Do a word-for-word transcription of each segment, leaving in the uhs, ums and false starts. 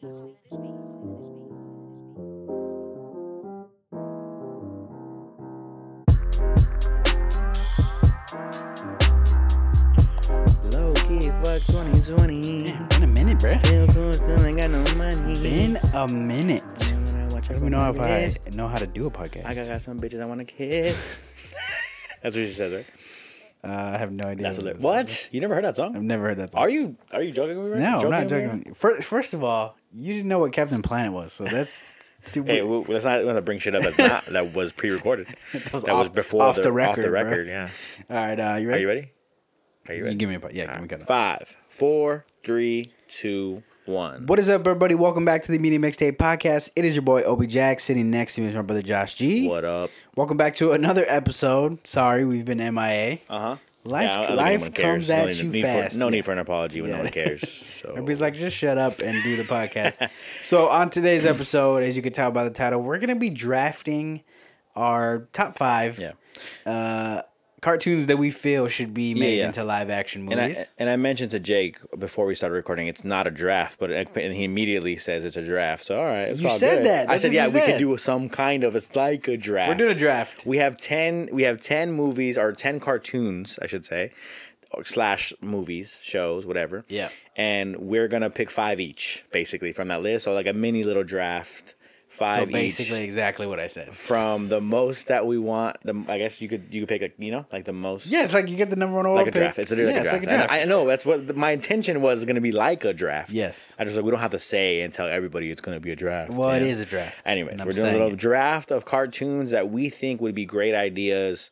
Low key, fuck twenty twenty. Damn, been a minute, bruh. Still cool, still ain't got no money. Been a minute. Watch I don't even know if I know how to do a podcast. I got, got some bitches I want to kiss. That's what she says, right? Uh, I have no idea. That's what what. it is. What? You never heard that I've song? never heard that song. Are you? Are you joking with me? Right? No, I'm joking not with me joking. right? with you. First, first of all, you didn't know what Captain Planet was, so that's super. Hey, well, let's not, let's not bring shit up that's not that was pre-recorded. that was, That off, was before off the, the record. Off the bro. record, yeah. All right, uh, you Are ready? you ready? Are you You ready? give me a yeah, All give me a right. cut. Five, four, three, two, one. What is up, everybody? Welcome back to the Media Mixtape Podcast. It is your boy Obi Jack. Sitting next to me is my brother Josh G. What up? Welcome back to another episode. Sorry, we've been M I A. Uh huh. Life, Yeah, I don't think life anyone cares. comes No at need- you need for- fast. no Yeah. need for an apology when Yeah. no one cares. So. Everybody's like, just shut up and do the podcast. So on today's episode, as you can tell by the title, we're gonna be drafting our top five Yeah. uh, cartoons that we feel should be made yeah. into live action And I, movies. and I mentioned to Jake before we started recording, it's not a draft, but it, and he immediately says it's a draft. So all right, it's You all said good. that. I That's said, what yeah, you we said. could do some kind of. It's like a draft. We're doing a draft. We have ten. We have ten movies or ten cartoons, I should say, or slash movies, shows, whatever. Yeah. And we're gonna pick five each, basically, from that list. So like a mini little draft. Five So basically, each. exactly what I said. From the most that we want, the I guess you could you could pick like you know like the most. Yeah, it's like you get the number one overall Like a pick. draft. It's literally yeah, like a draft. It's like a draft. And I, I know that's what the, my intention was going to be like a draft. Yes. I just like we don't have to say and tell everybody it's going to be a draft. Well, you it know? is a draft. Anyways, and I'm we're doing a saying little it. draft of cartoons that we think would be great ideas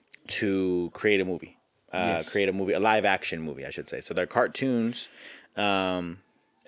to create a movie. Uh, Yes. Create a movie, a live action movie, I should say. So they're cartoons, um,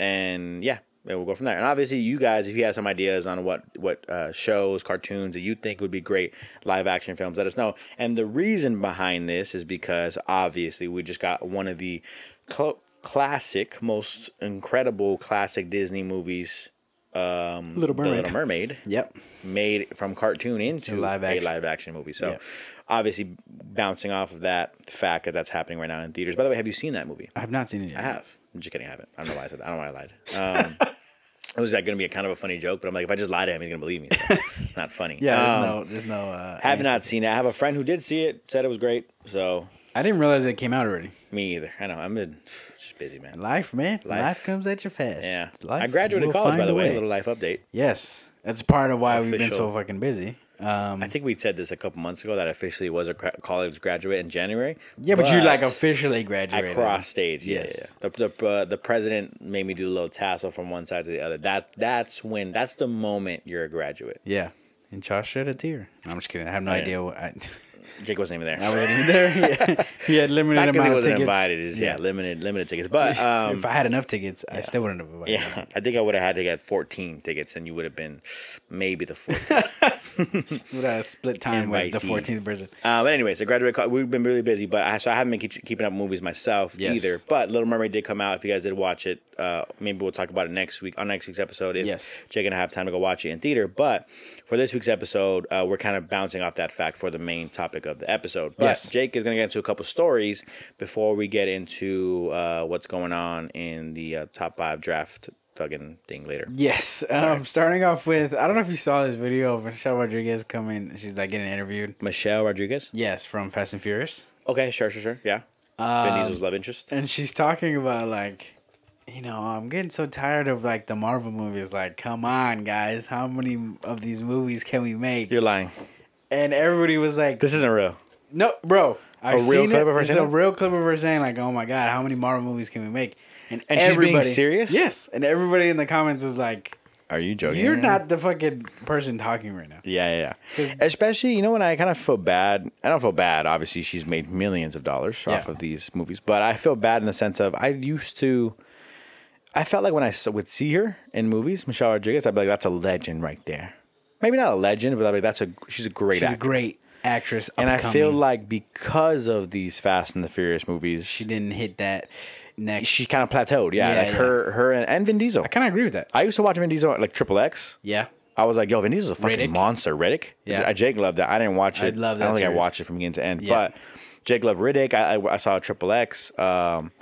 and yeah. And we'll go from there. And obviously, you guys, if you have some ideas on what what uh, shows, cartoons that you think would be great live action films, let us know. And the reason behind this is because obviously we just got one of the cl- classic, most incredible classic Disney movies, um, Little The Mermaid. Little Mermaid, Yep. made from cartoon into live a action. live action movie. So Yeah. obviously, bouncing off of that fact that that's happening right now in theaters. By the way, have you seen that movie? I have not seen it yet. I have. I'm just kidding. I haven't. I don't know why I said that. I don't know why I lied. Um, it was like going to be a kind of a funny joke, but I'm like, if I just lie to him, he's going to believe me. So it's not funny. Yeah, there's Um, no, there's no. Uh, have answer. not seen it. I have a friend who did see it, said it was great. So I didn't realize it came out already. me either. I know. I'm been just busy, man. Life, man. Life. Life, comes at you fast. Yeah. Life I graduated will college, by find the a way. A little life update. Yes, that's part of why we've been so Official. fucking busy. Um, I think we said this a couple months ago that I officially was a cra- college graduate in January. yeah, but, you like officially graduated. I crossed stage. Yeah, Yes. yeah. The the, uh, the president made me do a little tassel from one side to the other. That that's when that's the moment you're a graduate. Yeah, and Josh shed a tear. No, I'm just kidding. I have no Oh, yeah. idea what. I, Jake wasn't even there. I wasn't even there. Yeah. He had limited Not because amount he of wasn't tickets. invited. It's, yeah. limited limited tickets. But um, if I had enough tickets, I still wouldn't have invited. yeah, I think I would have had to get fourteen tickets, and you would have been maybe the fourteenth. Would have split time with the Invitee. fourteenth person. Uh, but anyways, I graduated. co- We've been really busy, but I, so I haven't been keep, keeping up movies myself Yes. either. But Little Mermaid did come out. If you guys did watch it, uh, maybe we'll talk about it next week on next week's episode. If Yes. Jake and I have time to go watch it in theater. But for this week's episode, uh, we're kind of bouncing off that fact for the main topic of the episode. But Yes. Jake is going to get into a couple stories before we get into uh, what's going on in the uh, top five draft thuggin' thing later. Yes. Um, starting off with, I don't know if you saw this video of Michelle Rodriguez coming. She's like getting interviewed. Michelle Rodriguez. Yes, from Fast and Furious. Okay, sure, sure, sure. Yeah. Um, Vin Diesel's love interest. And she's talking about like, you know, I'm getting so tired of like the Marvel movies. Like, come on, guys, how many of these movies can we make? You're lying. And everybody was like, This isn't real. no, bro. I've real seen clip it. of her It's saying a that? real clip of her saying like, "Oh my god, how many Marvel movies can we make?" And, And she's being everybody, serious? Yes, and everybody in the comments is like, Are you joking? "You're not the fucking person talking right now." Yeah, yeah, 'Cause- yeah. Especially, you know, when I kind of feel bad. I don't feel bad. Obviously, she's made millions of dollars off Yeah. of these movies, but I feel bad in the sense of I used to. I felt like when I s- would see her in movies, Michelle Rodriguez, I'd be like, "That's a legend right there." Maybe not a legend, but I'd be like, "That's a she's a great She's actor." a great actress, and I upcoming. feel like because of these Fast and the Furious movies, she she didn't hit that next. she kind of plateaued. Yeah, Yeah, like yeah. her, her, and, and Vin Diesel. I kind of agree with that. I used to watch Vin Diesel like Triple X. Yeah, I was like, yo, Vin Diesel's a fucking Riddick. monster. Riddick? Yeah. I, Jake loved that. I didn't watch it. I love I that don't think I series. watched it from beginning to end. Yeah. But Jake loved Riddick. I, I, I saw Triple X. Um,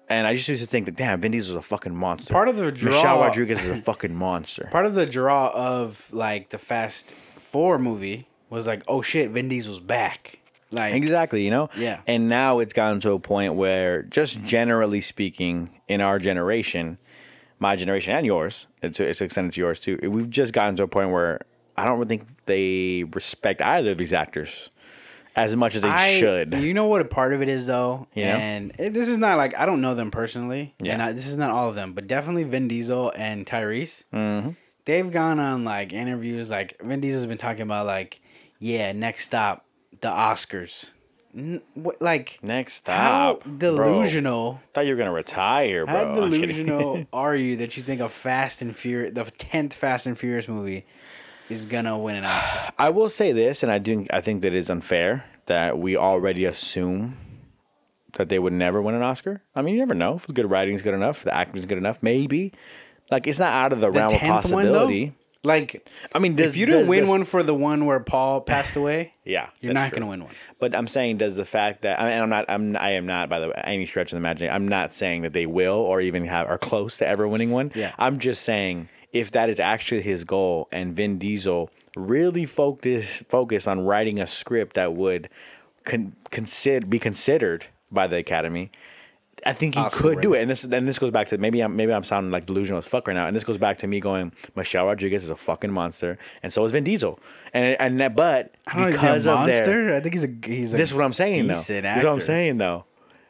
And I just used to think that, damn, Vin Diesel's a fucking monster. Part of the draw, Michelle Rodriguez is a fucking monster. Part of the draw of like the Fast Four movie was like, oh shit, Vin Diesel's back. Like Exactly, you know? Yeah. And now it's gotten to a point where, just generally speaking, in our generation, my generation and yours, it's, it's extended to yours too, we've just gotten to a point where I don't really think they respect either of these actors as much as they I, should. You know what a part of it is though, You know? and it, this is not like I don't know them personally, Yeah. and I, this is not all of them, but definitely Vin Diesel and Tyrese. Mm-hmm. They've gone on like interviews. Like Vin Diesel's been talking about like, yeah, next stop, the Oscars. N- what, like Next how stop. delusional? Bro. Thought you were going to retire, bro. How I'm just kidding. delusional are you that you think a Fast and Furious, the tenth Fast and Furious movie, is gonna win an Oscar? I will say this, and I do. I think that it's unfair that we already assume that they would never win an Oscar. I mean, you never know. If the good writing's good enough, the acting's good enough, maybe. Like, it's not out of the, The realm of tenth one, though? possibility. Like, I mean, does, if you didn't does win this- one for the one where Paul passed away, yeah, you're that's not true. gonna win one. But I'm saying, does the fact that I mean, I'm not, I'm, I am not, by the way, any stretch of the imagination, I'm not saying that they will or even have are close to ever winning one. Yeah. I'm just saying if that is actually his goal, and Vin Diesel really focus focus on writing a script that would con- consider be considered by the Academy, I think he Oscar could do winner. it. And this and this goes back to maybe I'm maybe I'm sounding like delusional as fuck right now. And this goes back to me going, Michelle Rodriguez is a fucking monster, and so is Vin Diesel. And and that, but I don't know, because is he a of monster? their I think he's a he's a this is what I'm saying though. This decent is what I'm actor. saying though.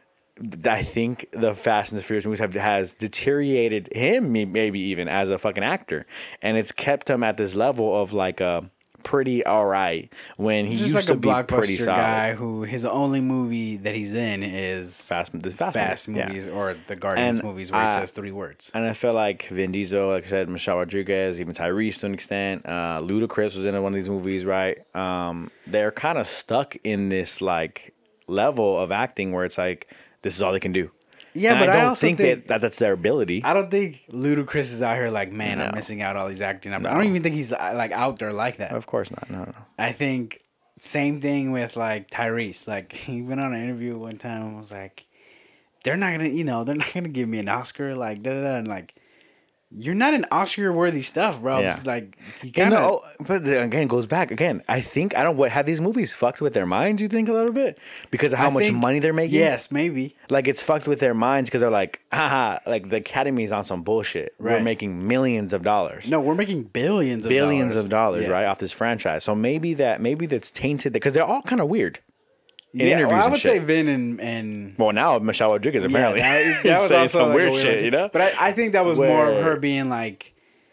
I think the Fast and the Furious movies have has deteriorated him, may- maybe even as a fucking actor, and it's kept him at this level of like a pretty all right when he He's used just to like a be pretty blockbuster solid. guy who his only movie that he's in is Fast, this Fast, Fast movies, yeah. movies or the Guardians And movies where he I- says three words. And I feel like Vin Diesel, like I said, Michelle Rodriguez, even Tyrese to an extent, uh, Ludacris was in one of these movies, right? Um, they're kind of stuck in this like level of acting where it's like this is all they can do. Yeah, And but I I don't also think, think- that, that that's their ability. I don't think Ludacris is out here like, man, No. I'm missing out all these acting. I No. don't even think he's uh, like out there like that. Of course not. No, no. I think same thing with like Tyrese. Like he went on an interview one time and was like, "They're not gonna, you know, they're not gonna give me an Oscar." Like da da da. And like, you're not an Oscar worthy stuff, bro. Yeah. It's like you You kind of. know, but the- again, goes back again. I think I don't. What have these movies fucked with their minds? You think a little bit because of how I much think- money they're making. Yes, maybe. Like it's fucked with their minds because they're like, haha, like the Academy's on some bullshit. We're Right. making millions of dollars. No, we're making billions of billions dollars. of dollars, Yeah. right, off this franchise. So maybe that maybe that's tainted because they're all kind of weird in Yeah, interviews well, I and would shit. say Vin and and well, now Michelle Rodriguez apparently that, that was saying also some like a weird weird shit, one, you too. know. But I, I think that was more of Where- her being like,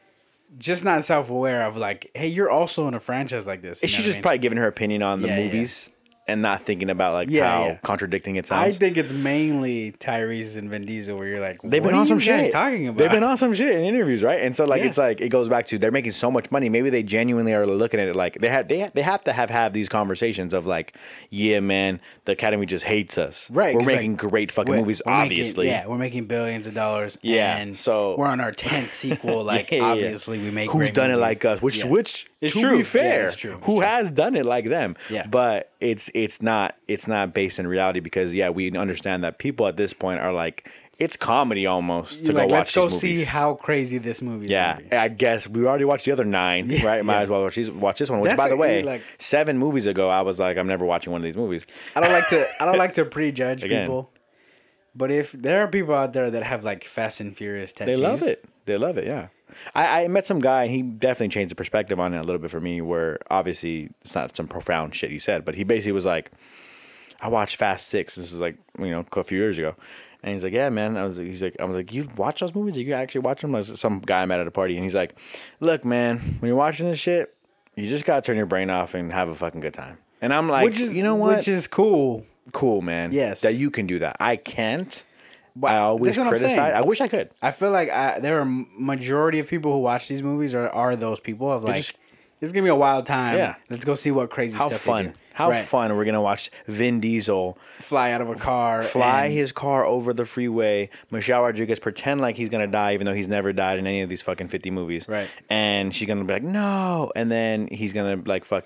just not self aware of like, hey, you're also in a franchise like this. you know She's what I just mean? probably giving her opinion on the Yeah, yeah. movies and not thinking about like Yeah, how yeah. contradicting it I sounds. think it's mainly Tyrese and Vin Diesel where you're like, They've what been are on some you guys shit. talking about? They've been on some shit in interviews, right? And so like it's Yes. like it goes back to they're making so much money. Maybe they genuinely are looking at it like they have they have, they have to have have these conversations of like, yeah, man, the Academy just hates us. Right, We're 'cause, making like, great fucking We're- movies, we're making- obviously. yeah, we're making billions of dollars. Yeah, and so- we're on our tenth sequel. Like, Yeah, yeah, yeah. obviously, we make. Who's great done it movies. like us? Which, Yeah. which, It's to true. be Yeah, fair, it's true. It's who true. has done it like them? Yeah. But it's it's not it's not based in reality because yeah, we understand that people at this point are like it's comedy almost to You're go like, watch let's go these see movies. how crazy this movie is. Yeah, gonna be. I guess we already watched the other nine, Yeah, right? Might yeah. as well watch, these, watch this one. Which, That's by the a- way, like- seven movies ago, I was like, I'm never watching one of these movies. I don't like to. I don't like to prejudge Again. people. But if there are people out there that have like Fast and Furious tattoos, They love it. They love it. Yeah. I, I met some guy, and he definitely changed the perspective on it a little bit for me. Where obviously it's not some profound shit he said, but he basically was like, "I watched Fast Six. This is like you know a few years ago." And he's like, "Yeah, man." I was, he's like, "I was like, you watch those movies? You actually watch them?" Like some guy I met at a party, and he's like, "Look, man, when you're watching this shit, you just gotta turn your brain off and have a fucking good time." And I'm like, which is you know what? which is cool. cool, man. Yes. that you can do that. I can't. But I always that's what I'm criticize. saying. I wish I could. I feel like I, there are majority of people who watch these movies are, are those people of like, just- it's gonna be a wild time. Yeah. let's go see what crazy How stuff they fun! do. How Right. fun! We're gonna watch Vin Diesel Fly out of a car, fly and- his car over the freeway. Michelle Rodriguez pretend like he's gonna die, even though he's never died in any of these fucking fifty movies. Right. And she's gonna be like, no, and then he's gonna like fucking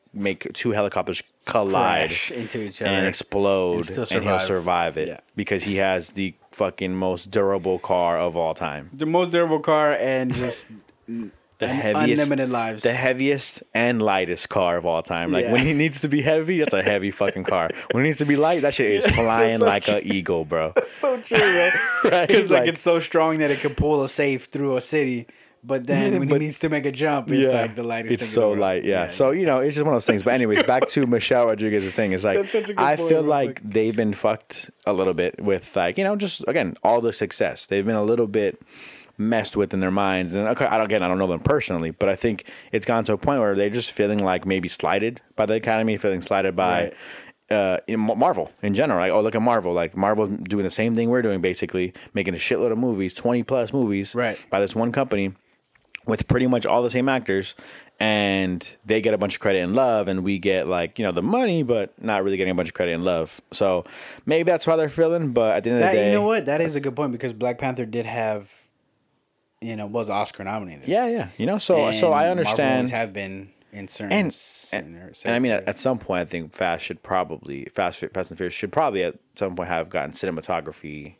make two helicopters collide Crash into each other and explode, and still and he'll survive. survive it Yeah. because he has the fucking most durable car of all time. The most durable car and just The un- heaviest, unlimited lives. the heaviest and lightest car of all time. Like Yeah. when he needs to be heavy, that's a heavy fucking car. When he needs to be light, that shit is flying so like an eagle, bro. so true, man. Right? Because like, Like- it's so strong that it can pull a safe through a city. But then Yeah, when but- he needs to make a jump, it's like the lightest It's thing in so the world. light, yeah. So you know, it's just one of those things. But anyways, back to Michelle Rodriguez's thing. It's like That's such a good I point, feel real like quick. they've been fucked a little bit with like you know just again all the success. They've been a little bit messed with in their minds. And okay, I don't again I don't know them personally, but I think it's gone to a point where they're just feeling like maybe slighted by the Academy, feeling slighted by. Right. Uh, in Mar- Marvel in general, like oh look at Marvel, like Marvel doing the same thing we're doing, basically making a shitload of movies, twenty plus movies, Right. by this one company, with pretty much all the same actors, and they get a bunch of credit and love, and we get like you know the money, but not really getting a bunch of credit and love. So maybe that's why they're feeling. But at the end of That, the day, you know what? That is a good point because Black Panther did have, you know, was Oscar nominated. yeah, yeah, you know. So And so I Marvel understand. movies have been in certain and, s- and, in and certain I mean, at, areas. at some point, I think Fast should probably Fast Fast and Furious should probably at some point have gotten cinematography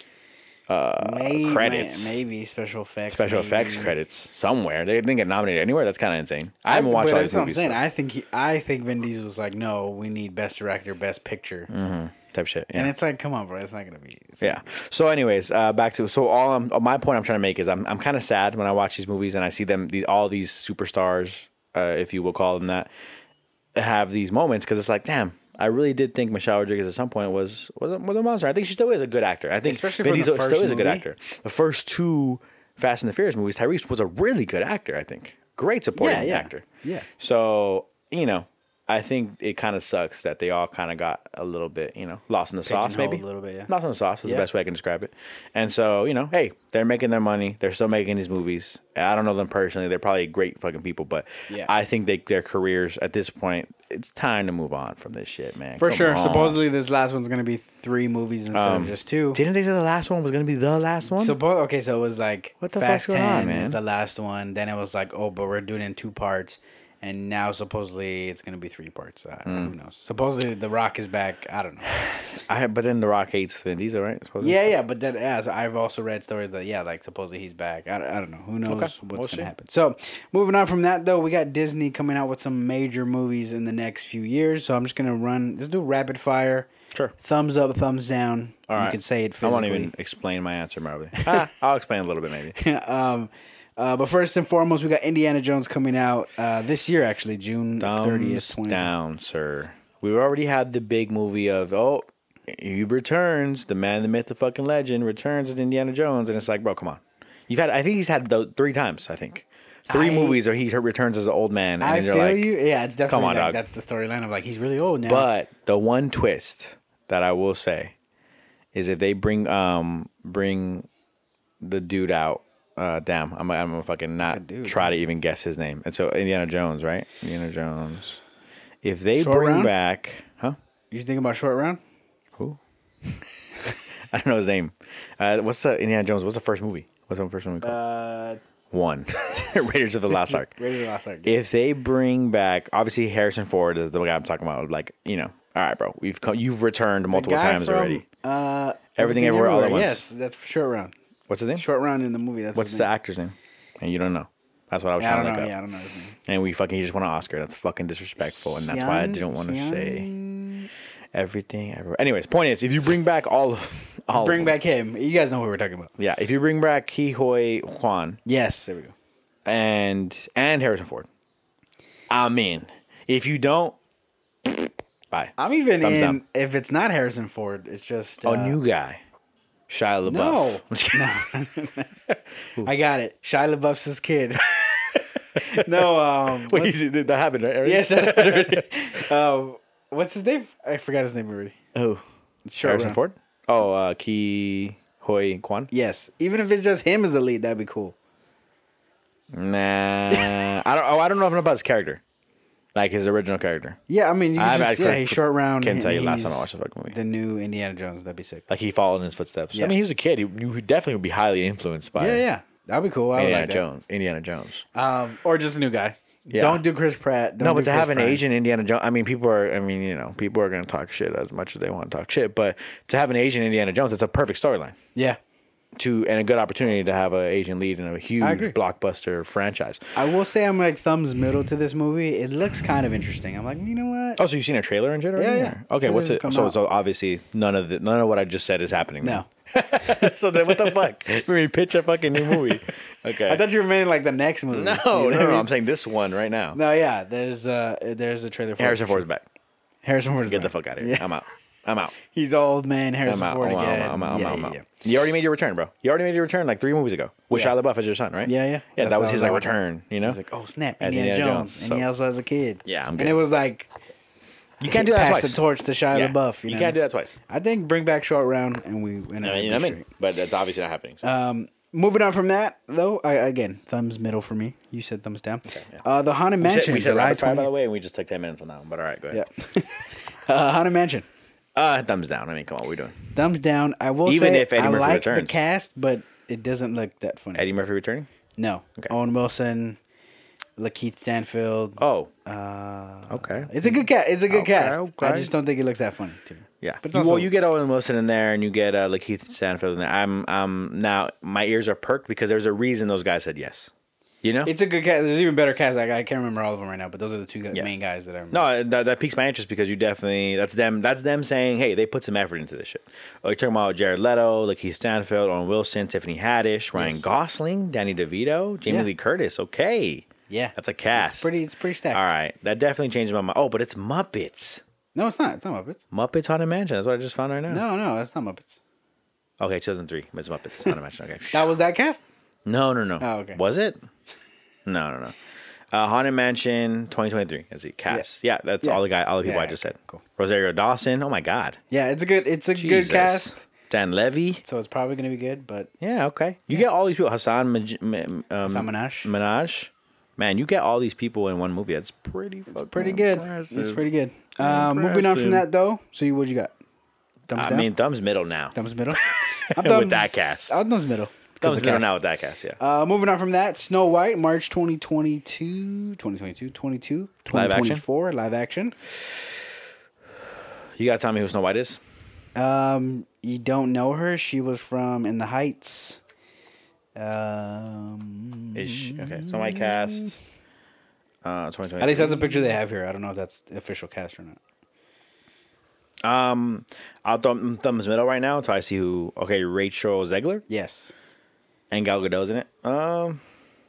maybe, credits. maybe special effects, special maybe. effects credits somewhere. They didn't get nominated anywhere. That's kind of insane. I haven't watched but all that's these what I'm movies. saying. so- I think he, I think Vin Diesel was like, no, we need best director, best picture, type shit. Yeah. and it's like, come on, bro, it's not gonna be. It's Yeah. So, anyways, uh, back to so all I'm, my point I'm trying to make is I'm I'm kind of sad when I watch these movies and I see them these all these superstars, uh, if you will call them that, have these moments because it's like, damn, I really did think Michelle Rodriguez at some point was was a, was a monster. I think she still is a good actor. I think Especially Vin for the Diesel first still is a good movie. actor. The first two Fast and the Furious movies, Tyrese was a really good actor. I think great supporting Yeah, yeah. actor. Yeah. So you know. I think it kind of sucks that they all kind of got a little bit, you know, lost in the sauce, Pigeonholed maybe a little bit, yeah. lost in the sauce is Yeah. the best way I can describe it. And so, you know, hey, they're making their money. They're still making these movies. I don't know them personally. They're probably great fucking people, but Yeah. I think they their careers at this point, it's time to move on from this shit, man. For Come sure. on. Supposedly, this last one's gonna be three movies instead Um, of just two. Didn't they say the last one was gonna be the last one? Suppo- okay, so it was like What the Fast fuck's going on, ten man? is the last one. Then it was like, oh, but we're doing it in two parts, and now supposedly it's gonna be three parts. Uh, Hmm. Who knows? Supposedly the Rock is back. I don't know. I but then The Rock hates Vin Diesel, right? Supposedly? Yeah, yeah, but then as I've also read stories that yeah, like supposedly he's back. I, don't- I don't know. Who knows Okay, what's we'll gonna see. happen? So moving on from that though, we got Disney coming out with some major movies in the next few years. So I'm just gonna run. Let's do rapid fire. Sure. Thumbs up, thumbs down. All you right. can say it I physically. won't even explain my answer, probably. ah, I'll explain a little bit, maybe. um, uh, but first and foremost, we got Indiana Jones coming out uh, this year, actually June thirtieth. Thumbs down, sir. We already had the big movie of oh, he returns, the man, the myth, the fucking legend returns as Indiana Jones, and it's like, bro, come on. You've had, I think he's had those three times. I think three I- movies where he returns as an old man, and I then feel you're like, you. Yeah, it's definitely on, like, dog. that's the storyline of like he's really old now. But the one twist that I will say is if they bring um bring the dude out. Uh, damn, I'm I'm gonna fucking not dude, try to even guess his name. And so Indiana Jones, right? Indiana Jones. If they Short bring round? back, huh? You think about Short Round? Who? I don't know his name. Uh, what's the Indiana Jones? What's the first movie? What's the first movie called? Uh, One. Raiders of the Lost Ark. Raiders of the Lost Ark. If they bring back, obviously Harrison Ford is the guy I'm talking about. Like, you know, all right, bro, we've come, you've returned multiple Guy times from, already. Uh, Everything Everywhere All at Once. Yes, that's for Short Round. What's his name? Short Round in the movie. That's What's his the name. actor's name? And you don't know. That's what I was Yeah, I trying don't to know. look Yeah, I up. don't know his name. And we fucking he just won an Oscar. That's fucking disrespectful, and that's why I Keanu- didn't want to say Keanu- everything. Everywhere. Anyways, point is, if you bring back all of all Bring of them, back him. You guys know who we're talking about. yeah, if you bring back Ke Huy Quan Yes, there we go. and and Harrison Ford, I'm in. If you don't, bye. I'm even Thumbs in. down. If it's not Harrison Ford, it's just A uh, new guy, Shia LaBeouf. No, I'm just kidding. I got it. Shia LaBeouf's his kid. no, um, Wait, what's- he's- that happened, right? Eric? yes, that already. um, what's his name? I forgot his name already. Who? Short Harrison Round. Ford? Oh, uh, Ke Huy Quan. Yes, even if it's just him as the lead, that'd be cool. Nah, I don't. Oh, I don't know enough about his character, like his original character. Yeah, I mean, you I can have just, actually- yeah, he's Short Round. Can't tell you and last time I he's watched the fucking movie. The new Indiana Jones. That'd be sick. Like he followed in his footsteps. Yeah. I mean, he was a kid. He, he definitely would be highly influenced by yeah, yeah, that'd be cool. I would Indiana like that. Jones. Indiana Jones. Um, or just a new guy. Yeah. Don't do Chris Pratt. Don't No, do but to Chris have an Pratt. Asian Indiana Jones, I mean, people are, I mean, you know, people are going to talk shit as much as they want to talk shit, but to have an Asian Indiana Jones, it's a perfect storyline. Yeah. To and a good opportunity to have an Asian lead in a huge agree. blockbuster franchise. I will say I'm like thumbs middle to this movie. It looks kind of interesting. I'm like, you know what? Oh, so you've seen a trailer in general? Yeah, yeah. Okay, what's Trailers it? come So, out. so obviously none of the none of what I just said is happening. No. then. So then what the fuck? We pitch a fucking new movie. Okay. I thought you were meaning like the next movie. no, You know no, what I no, mean? I'm saying this one right now. No, yeah. There's uh, there's a trailer for Harrison it. Ford's back. Harrison Ford's Get back. the fuck out of here. Yeah. I'm out. I'm out. He's old man Harrison I'm out. Ford I'm out. again. I'm out. I'm yeah, out. I'm yeah, out. yeah. You already made your return, bro. You already made your return like three movies ago with Yeah. Shia LaBeouf as your son, right? Yeah, yeah. Yeah, That's that was how his I like was like- return. You know. I was like, oh snap, As Indiana, Indiana Jones, Jones, and he so- also has a kid. Yeah, I'm And good. it was like You can't do that pass twice. the torch to Shia Yeah. LaBeouf. You, You know? can't do that twice. I think bring back short round and we. And I mean, you know what I mean? But that's obviously not happening. So. Um, moving on from that though, I, again thumbs middle for me. You said thumbs down. yeah. Uh, the Haunted we Mansion, said, we said July rapid fire, by the twentieth. way, and we just took ten minutes on that one. But all right, go ahead. Yeah. uh, Haunted Mansion. Uh, thumbs down. I mean, come on, what are we doing? Thumbs down. I will Even say if Eddie I Murphy like the returns. cast, but it doesn't look that funny. Eddie Murphy returning? No. Okay. Owen Wilson, Lakeith Stanfield. Oh, Uh, okay. It's a good cast. It's a good Okay, cast. I okay. just don't think it looks that funny to me. Yeah. But it's You- also- well, you get Owen Wilson in there, and you get uh, Lakeith Stanfield in there. I'm, um, now my ears are perked because there's a reason those guys said yes. You know? It's a good cast. There's even better cast. Like, I can't remember all of them right now, but those are the two gu- Yeah. main guys that I remember. No, that, that piques my interest because you definitely that's them that's them saying, hey, they put some effort into this shit. Oh, you're talking about Jared Leto, Lakeith Stanfield, Owen Wilson, Tiffany Haddish, Ryan Yes. Gosling, Danny DeVito, Jamie Yeah. Lee Curtis. Okay, Yeah. that's a cast. It's pretty, it's pretty stacked. All right, that definitely changed my mind. Oh, but it's Muppets. No, it's not. It's not Muppets. Muppets Haunted Mansion. That's what I just found right now. No, no, it's not Muppets. Okay, two thousand three. It's Muppets Haunted Mansion. Okay. That was that cast? No, no, no. Oh, okay. Was it? No, no, no. Uh, Haunted Mansion twenty twenty-three. That's the cast. Yeah, that's Yeah. all the guy, all the people Yeah, I just okay, said. cool. Rosario Dawson. Oh my God. Yeah, it's a good, it's a Jesus. good cast. Dan Levy. So it's probably going to be good, but Yeah, okay. You get all these people. Hassan Maj- M- um, Hassan Minaj. Minaj. Man, you get all these people in one movie. That's pretty. it's pretty good. It's pretty good. Um, moving on from Impressive. that though. So you, what you got? Thumbs I down? mean, thumbs middle now. thumbs middle. I'm With that cast. I'm thumbs middle. 'cause Thumbs the middle cast. now with that cast. Yeah. Uh, moving on from that, Snow White, March twenty twenty-two, twenty twenty-two, twenty-two, Live action? twenty twenty-four, live action. You gotta tell me who Snow White is. Um, you don't know her. She was from In the Heights. Um, Is she, okay? Snow White cast. Uh, twenty twenty. at least that's a picture they have here. I don't know if that's the official cast or not. Um, I'll thumb thumbs middle right now until I see who. Okay, Rachel Zegler Yes. and Gal Gadot's in it. Um,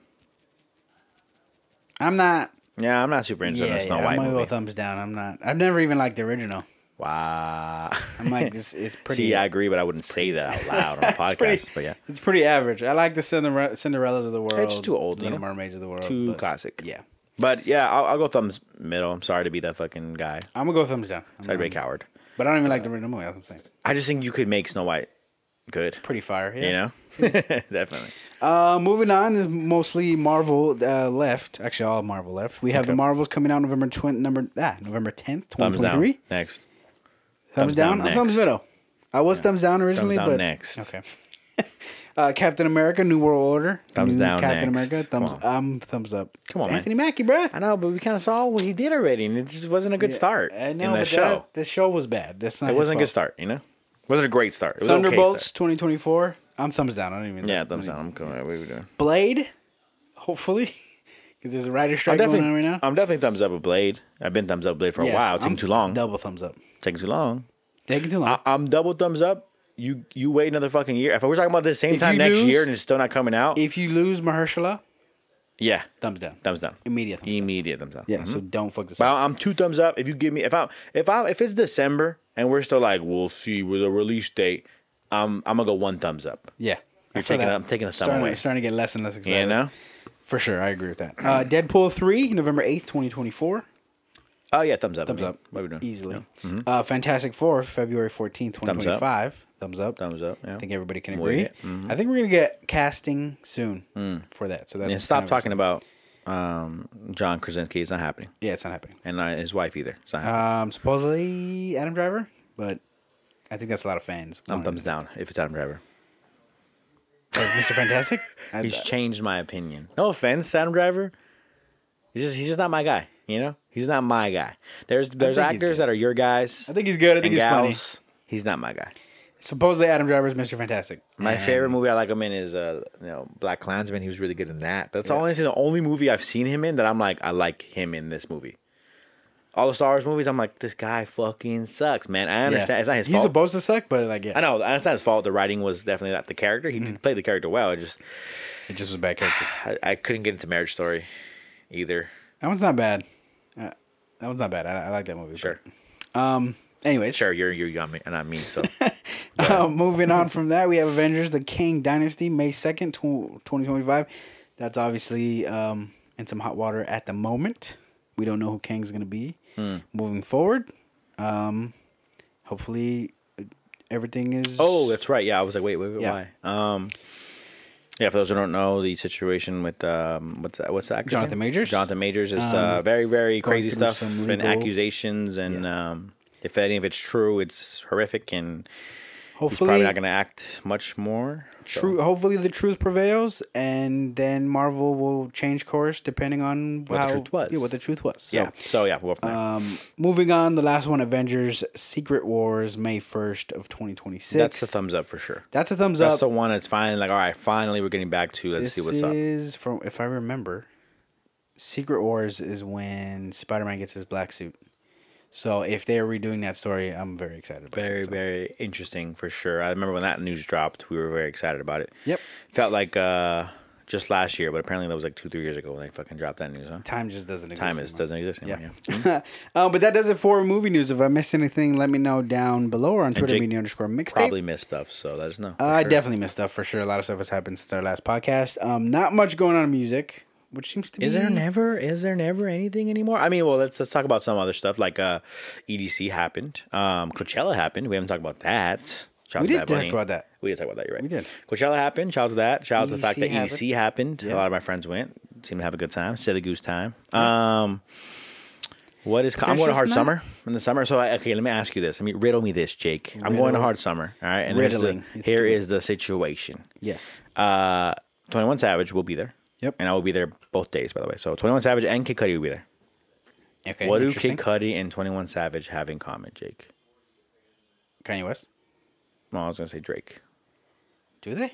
I'm not. yeah, I'm not super Yeah, interested in the Snow yeah, White I'm gonna movie. go thumbs down. I'm not. I've never even liked the original. Wow. I'm like, this it's pretty. See, I agree, but I wouldn't say that out loud on a It's podcast. pretty- But yeah, It's pretty average. I like the Cinderella, Cinderellas of the world. It's too old, you Little know? Mermaids of the world. too but classic. Yeah, But yeah, I'll, I'll go thumbs middle. I'm sorry to be that fucking guy. I'm gonna go thumbs down. I'm Sorry to be a gonna- coward. But I don't even like the original movie. That's what I'm saying. I just think you could make Snow White good. Pretty fire. Yeah. You know, definitely. Uh, moving on is mostly Marvel uh, left. Actually, all Marvel left. We have Okay. the Marvels coming out November twenty, number ah November tenth, twenty Thumbs twenty down. three. Next. Thumbs, Thumbs down. down I'm thumbs next. middle. I was thumbs down originally, Thumbs down but next. okay. uh, Captain America: New World Order. The Thumbs new down Captain next. America. Come Thumbs. on. Um, thumbs up. Come on, It's man. Anthony Mackie, bruh. I know, but we kind of saw what he did already, and it just wasn't a good start I know, in but that show. That, the show was bad. That's not. It his wasn't a good fault. start, you know. It wasn't a great start. It was an okay Thunderbolts start. twenty twenty-four. I'm thumbs down. I don't even. Yeah, that's thumbs not down. I'm going. What are we doing? Blade, hopefully, because there's a writer I'm strike going definitely, on right now. I'm definitely thumbs up with Blade. I've been thumbs up Blade for a Yes, while. I'm Taking too long. Double thumbs up. Taking too long. Taking too long. I, I'm double thumbs up. You you wait another fucking year. If we're talking about this same If time you next lose- year and it's still not coming out, if you lose Mahershala, yeah, thumbs down. thumbs down. Immediate thumbs down. Immediate thumbs down. Yeah, Mhm. so don't fuck this But up. I'm two thumbs up. If you give me if I if I if it's December and we're still like we'll see with the release date, um, I'm gonna go one thumbs up. Yeah. You're After taking that, I'm taking a thumb starting, away. starting to get less and less excited. You know? For sure, I agree with that. Uh, Deadpool three, November eighth, twenty twenty-four. Oh yeah, thumbs up. Thumbs I mean, up. What are we doing? Easily. Yeah. Uh, Fantastic Four, February fourteenth, twenty Thumbs up. twenty-five. Thumbs up. Thumbs up. Yeah. I think everybody can We'll agree. get- mhm. I think we're going to get casting soon for that. So that's And stop kind of- talking about um, John Krasinski. It's not happening, Yeah, it's not happening. and not his wife either. It's not happening. Um, supposedly Adam Driver, but I think that's a lot of fans. I'm thumbs down if it's Adam Driver. As Mister Fantastic? I- He's changed my opinion. No offense, Adam Driver. He's just he's just not my guy. You know, he's not my guy. There's there's think he's actors good. that are your guys. I think he's good. I think and he's gals. funny. He's not my guy. Supposedly Adam Driver is Mister Fantastic. My And favorite movie I like him in is uh you know Black Klansman. He was really good in that. That's Yeah. honestly the only movie I've seen him in that I'm like I like him in this movie. All the Star Wars movies, I'm like this guy fucking sucks, man. I understand Yeah. it's not his He's fault. supposed to suck, but like, yeah. I know it's not his fault. The writing was definitely not the character. He Mm-hmm. played the character well. It just It just was a bad character. I, I couldn't get into Marriage Story either. That one's not bad. Uh, that one's not bad. I, I like that movie. Sure, but, um. Anyways. sure. You're you're young, and not me. So Uh, moving on from that, we have Avengers: The Kang Dynasty, May second, twenty twenty-five. That's obviously um, in some hot water at the moment. We don't know who Kang's going to be Hmm. moving forward. Um, hopefully, uh, everything is. oh, that's right. Yeah, I was like, wait, wait, wait, Yeah. why? Um, yeah. For those who don't know, the situation with um, what's that, what's the actor's Jonathan name? Majors? Jonathan Majors is Um, uh, very very going crazy through stuff some and legal- accusations, and um, if any of it's true, it's horrific, and he's hopefully, probably not going to act much more. So- true. Hopefully, the truth prevails, and then Marvel will change course depending on What the how truth was. Yeah, what the truth was. So, Yeah. So yeah, we'll go from there. Um, moving on, the last one, Avengers: Secret Wars, May first of twenty twenty six. That's a thumbs up for sure. That's a thumbs That's up. the one that's finally like, all right, finally we're getting back to let's This see what's up. is from, if I remember, Secret Wars is when Spider Man gets his black suit. So if they're redoing that story, I'm very excited. About Very, it, so. very interesting for sure. I remember when that news dropped, we were very excited about it. Yep. Felt like uh, just last year, but apparently that was like two, three years ago when they fucking dropped that news, huh? Time just doesn't exist. Time is anymore. doesn't exist anymore. Yeah. Yeah. uh, but that does it for movie news. If I missed anything, let me know down below or on Twitter, Jake media underscore mixtape. Probably missed stuff, so let us know. for Uh, I sure. definitely missed stuff for sure. A lot of stuff has happened since our last podcast. Um, not much going on in music, which seems to be. Is there never is there never anything anymore? I mean, well, let's let's talk about some other stuff like uh, E D C happened, um, Coachella happened. We haven't talked about that. Shout out We to did Bad talk Bunny. about that. We did talk about that. You're right. We did. Coachella happened. Shout out to that. Shout out to the fact that E D C E D C happened. Yeah. A lot of my friends went. Seemed to have a good time. Silly goose time. Um, what is? I'm There's going to just Hard not- Summer in the summer. So I, okay, let me ask you this. I mean, riddle me this, Jake. I'm going to Riddle. Hard Summer. All right, and here's the, Riddling. It's here good. is the situation. Yes. Uh, twenty-one Savage will be there. Yep. And I will be there both days, by the way. So twenty-one Savage and Kid Cudi will be there. Okay. What do interesting. Kid Cudi and twenty-one Savage have in common, Jake? Kanye West? Well, I was gonna say Drake. Do they?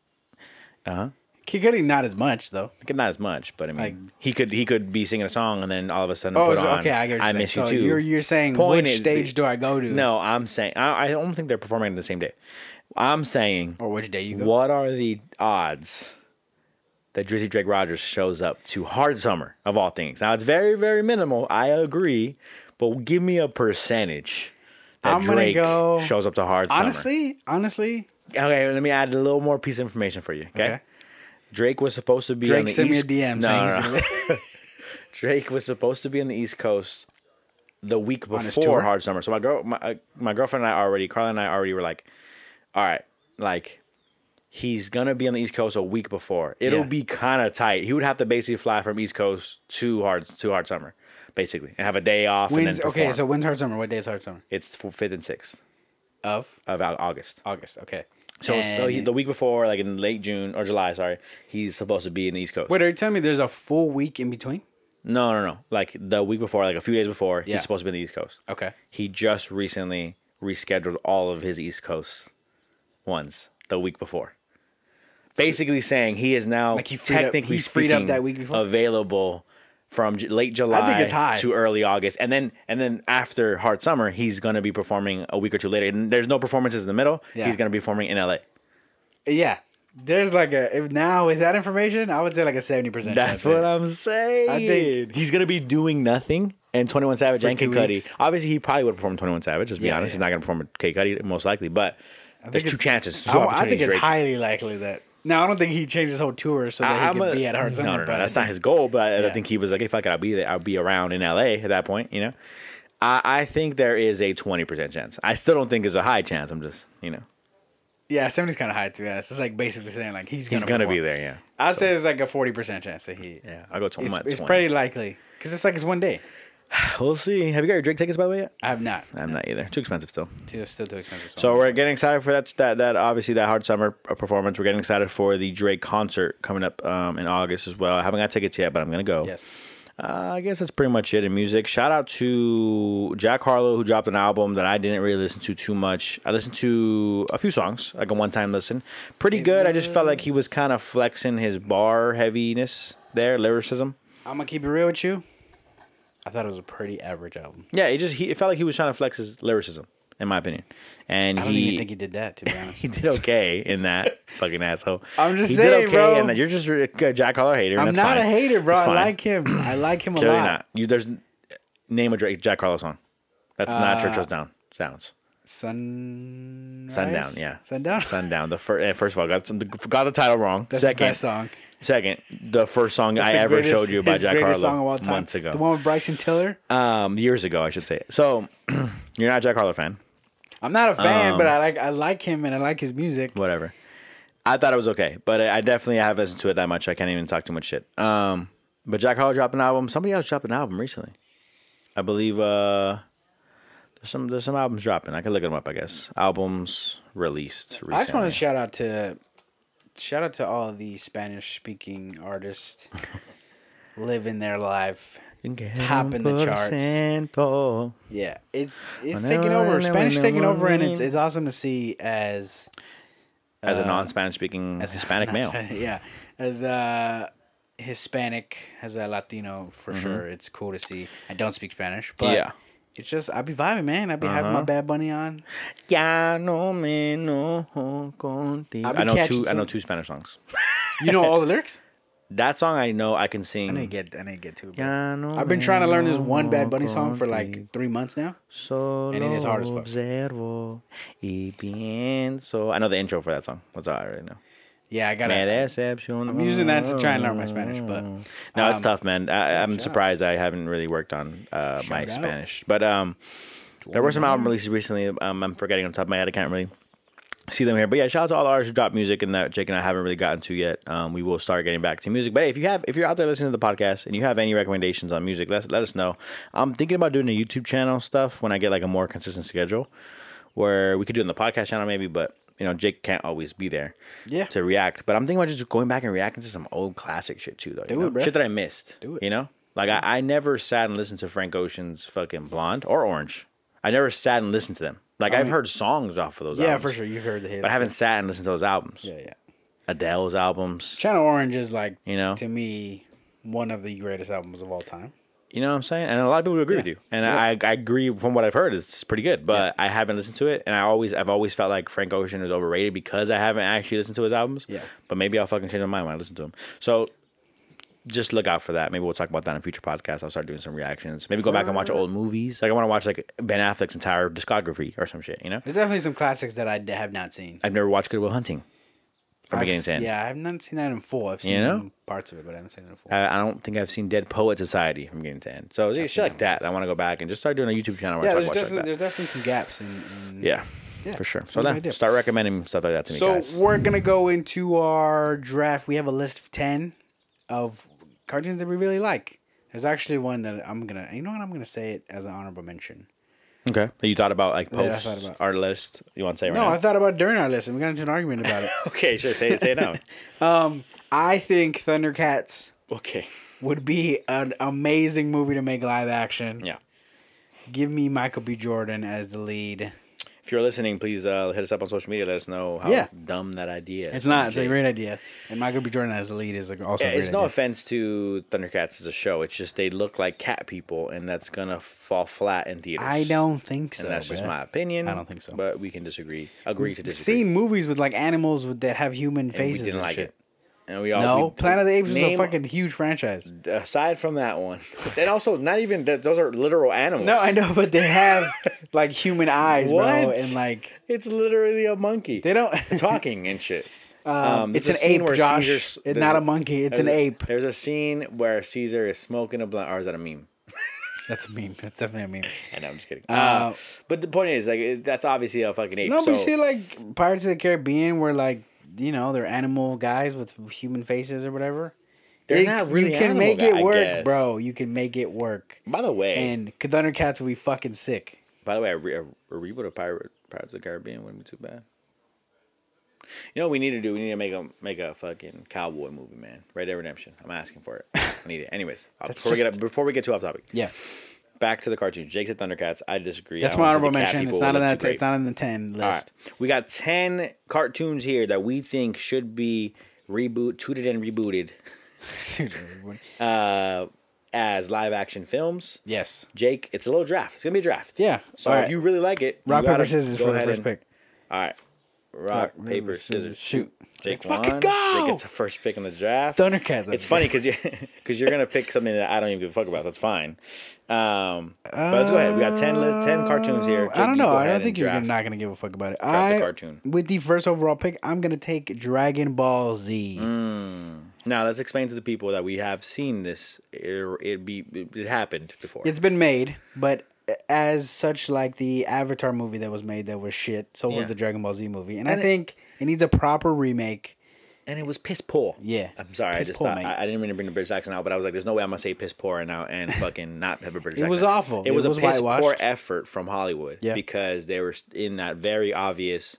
Uh huh. Kid Cudi, not as much though. Not as much, but I mean, Like- he could he could be singing a song and then all of a sudden Oh, put so- on okay, I get what you're I saying. Miss You So Too. You're, you're saying Point which is- stage do I go to? No, I'm saying I, I don't think they're performing on the same day. I'm saying Or which day you go? what are the odds that Drizzy Drake Rogers shows up to Hard Summer of all things? Now it's very very minimal. I agree, but give me a percentage that I'm gonna Drake go- shows up to Hard Summer. Honestly, honestly, Okay, let me add a little more piece of information for you. Okay, Okay. Drake was supposed to be Drake on the sent me a East. D M no, saying no, he's no. gonna- Drake was supposed to be on the East Coast the week On his before tour? Hard Summer. So my girl, my, uh, my girlfriend and I already, Carla and I already were like, all right, like he's gonna be on the East Coast a week before. It'll Yeah. be kind of tight. He would have to basically fly from East Coast to Hard to Hard Summer, basically, and have a day off and when's then okay? perform. So when's Hard Summer? What day is Hard Summer? It's for fifth and sixth Of of Au- August. August. Okay. So, so And- he, the week before, like in late June or July, sorry, he's supposed to be in the East Coast. Wait, are you telling me there's a full week in between? No, no, no. Like the week before, like a few days before, Yeah. he's supposed to be in the East Coast. Okay. He just recently rescheduled all of his East Coast ones the week before. Basically saying he is now Like he freed up- technically he's freed up speaking that week before? available from J- late July it's high. to early August, and then and then after Hard Summer, he's going to be performing a week or two later. And there's no performances in the middle. Yeah. He's going to be performing in L A. Yeah. There's like a if now with that information, I would say like a seventy percent. That's what I'm saying. I think- he's gonna be doing nothing. And twenty-one Savage For and Kid two Cudi. weeks. Obviously, he probably would perform twenty-one Savage. Let's be Yeah, honest. yeah. He's not gonna perform with Kid Cudi most likely. But there's two chances. Two I, I think opportunities, it's Drake. highly likely that. Now I don't think he changed his whole tour so that he I'm could a- be at Hard Summer. No, no, no. but That's I not think- his goal. But I Yeah. think he was like, if I could, I'll be there. I'll be around in L A at that point. You know, I, I think there is a twenty percent chance. I still don't think it's a high chance. I'm just, you know, Yeah, seventy's kind of high to be honest. It's like basically saying like he's gonna he's gonna perform. be there. Yeah. I'd So, say it's like a forty percent chance that he. yeah. I'll go to It's, twenty. it's pretty likely because it's like it's one day. We'll see. Have you got your Drake tickets by the way yet? I have not. I'm not either. Too expensive still. Too, still too expensive. So we're getting excited for that. That that obviously that Hard Summer performance. We're getting excited for the Drake concert coming up um, in August as well. I haven't got tickets yet, but I'm gonna go. yes. Uh, I guess that's pretty much it in music. Shout out to Jack Harlow, who dropped an album that I didn't really listen to too much. I listened to a few songs, like a one-time listen. Pretty It good. I just felt like he was was- kind of flexing his bar heaviness there, lyricism. I'm gonna keep it real with you. I thought it was a pretty average album. Yeah, it just he it felt like he was trying to flex his lyricism, in my opinion. And I don't he even think he did that, to be honest. he did okay in that fucking asshole. I'm just he saying, did okay bro. In that. You're just a Jack Harlow hater. I'm and not that's a fine. hater, bro. It's I fine. like him. I like him a Clearly lot. not. You there's name a Drake Jack Harlow song. That's not Uh, Churchill's Down sounds. Sun. Sundown, yeah. Sundown. Sundown. The first, first of all, got some, got the title wrong. That's second, the best song. second, the first song That's I the ever greatest- showed you by his Jack greatest song of Harlow all time. months ago. The one with Bryson Tiller. Um, years ago, I should say. So, you're not a Jack Harlow fan. I'm not a fan, Um, but I like I like him and I like his music. Whatever. I thought it was okay, but I I definitely haven't listened to it that much. I can't even talk too much shit. Um, but Jack Harlow dropped an album. Somebody else dropped an album recently. I believe uh, there's some there's some albums dropping. I can look them up. I guess albums released recently. I just want to shout out to shout out to all the Spanish speaking artists living their life. Top in the charts. Ciento. Yeah, it's it's Whenever, taking over. whenever, Spanish taking over, and it's whenever. it's awesome to see as As a uh, non-Spanish speaking as a- Hispanic not male. Spanish, yeah, as a Hispanic, as a Latino for sure. It's cool to see. I don't speak Spanish, but Mm-hmm. Yeah. it's just I be vibing, man. I be having my Uh-huh. Bad Bunny on. Ya no me enojo contigo. I'll be I know catching two. I know some- two Spanish songs. You know all the lyrics? That song I know I can I sing. need to get I need to get to it. bro. Ya no I've been me trying to learn this one Bad Bunny enojo song for contigo. like three months now. Solo And it is hard as fuck. observo y pienso. I know the intro for that song. That's all I already know. Yeah, I Me gotta. decepcionó. I'm using that to try and learn my Spanish, but, no, it's um, tough, man. I, I'm shout. surprised I haven't really worked on uh, my Shout out. Spanish, but um, there were some album releases recently. Um, I'm forgetting on top of my head. I can't really see them here, but yeah, shout out to all the artists who dropped music and that Jake and I haven't really gotten to yet. Um, we will start getting back to music. But hey, if you have, if you're out there listening to the podcast and you have any recommendations on music, let let us know. I'm thinking about doing a YouTube channel stuff when I get like a more consistent schedule, where we could do it on the podcast channel maybe, but you know Jake can't always be there Yeah. to react. But I'm thinking about just going back and reacting to some old classic shit too, though. Do you know? it, bro. Shit that I missed. Do it. You know, like I, I never sat and listened to Frank Ocean's fucking Blonde or Orange. I never sat and listened to them. Like I I've mean- heard songs off of those. Yeah, albums, for sure. You've heard the hits. but I haven't sat and listened to those albums. Yeah, yeah. Adele's albums. Channel Orange is like, You know? to me, one of the greatest albums of all time. You know what I'm saying? And a lot of people would agree Yeah. with you. And Yeah. I, I agree from what I've heard. It's pretty good, but I haven't listened to it. And I always, I've always felt like Frank Ocean is overrated because I haven't actually listened to his albums. Yeah. But maybe I'll fucking change my mind when I listen to him. So just look out for that. Maybe we'll talk about that in a future podcast. I'll start doing some reactions. Maybe go back and watch old movies. Like I want to watch like Ben Affleck's entire discography or some shit. You know? There's definitely some classics that I d- have not seen. I've never watched Good Will Hunting from I've beginning to s- end. Yeah, I've not seen that in full. I've seen You know? parts of it, but I haven't seen it in full. I, I don't think I've seen Dead Poet Society from beginning to end. So yeah, shit seen like that that. I want to go back and just start doing a YouTube channel where yeah, I there's, talk about shit definitely, like that. there's definitely some gaps in. in Yeah, Yeah, for sure. that's So a good then idea. start recommending stuff like that to me, So guys. we're gonna go into our draft. We have a list of ten of cartoons that we really like. There's actually one that I'm gonna. You know what? I'm gonna say it as an honorable mention. Okay. That you thought about like Yeah, I post thought about- our list. You want to say it right No, now? I thought about it during our list, and we got into an argument about it. Okay, sure. Say it. Say it now. Um, I think Thundercats Okay. would be an amazing movie to make live action. Yeah. Give me Michael B. Jordan as the lead. If you're listening, please uh, hit us up on social media. Let us know how Yeah. dumb that idea is. It's not. It's a great idea. And Michael B. Jordan as the lead is like also Yeah, a great it's no idea. offense to Thundercats as a show. It's just they look like cat people, and that's gonna fall flat in theaters. I don't think so. And that's just bruh. my opinion. I don't think so. But we can disagree. Agree to disagree. Seen movies with like animals with, that have human And we faces didn't and like shit. it. And we all No, we- Planet of the Apes is a name- fucking huge franchise. Aside from that one, and also not even that. Those are literal animals. No, I know, but they have like human eyes, bro, What? and like It's literally a monkey. they don't. talking and shit. Um, there's it's a an scene ape, where Josh. Caesar's- It's there's not a- a monkey. It's there's an a- ape. There's a scene where Caesar is smoking a blunt, or is that a meme? That's a meme. That's definitely a meme. I know, I'm just kidding. Uh, Uh, but the point is, like, it, that's obviously a fucking ape. No, so, but you see, like Pirates of the Caribbean, where like you know they're animal guys with human faces or whatever. They're It- not really You can animal make guy- it I work, guess. bro. You can make it work. by the way, And Thundercats will be fucking sick. by the way, a, re- a, a reboot of Pirate, Pirates of the Caribbean wouldn't be too bad. You know what we need to do? We need to make a make a fucking cowboy movie, man. Red Dead Redemption. I'm asking for it. I need it. Anyways, before, just... we get, before we get too off topic. Yeah. Back to the cartoons. Jake said Thundercats. I disagree. That's I my don't honorable think the cat mention. It's people not will in look that. too It's not in the ten list. All right. We got ten cartoons here that we think should be reboot, tooted and rebooted. uh, as live action films. Yes. Jake, it's a little draft. It's gonna be a draft. Yeah. So All if right. you really like it, rock you paper scissors go for the ahead first and, pick. All right. Rock, rock paper scissors shoot. Jake Let's won. fucking go! Jake gets the first pick in the draft. Thundercats. It's funny because you because you're gonna pick something that I don't even give a fuck about. That's fine. Um, but let's go ahead. We got ten list, ten cartoons here. Jake, I don't know. go I ahead don't think and you're draft. not gonna give a fuck about it. Draft I the cartoon. With the first overall pick, I'm gonna take Dragon Ball Z. Mm. Now let's explain to the people that we have seen this. It, it be it happened before. It's been made, but as such, like the Avatar movie that was made that was shit. So Yeah. was the Dragon Ball Z movie, and, And I it- think it needs a proper remake. And it was piss poor. Yeah. I'm sorry. I Piss just poor, thought mate. I, I didn't mean to bring the British accent out, but I was like, "There's no way I'm gonna say piss poor and now and fucking not have a British It accent." was awful. It, It was, was a piss whitewashed. poor effort from Hollywood Yeah. because they were in that very obvious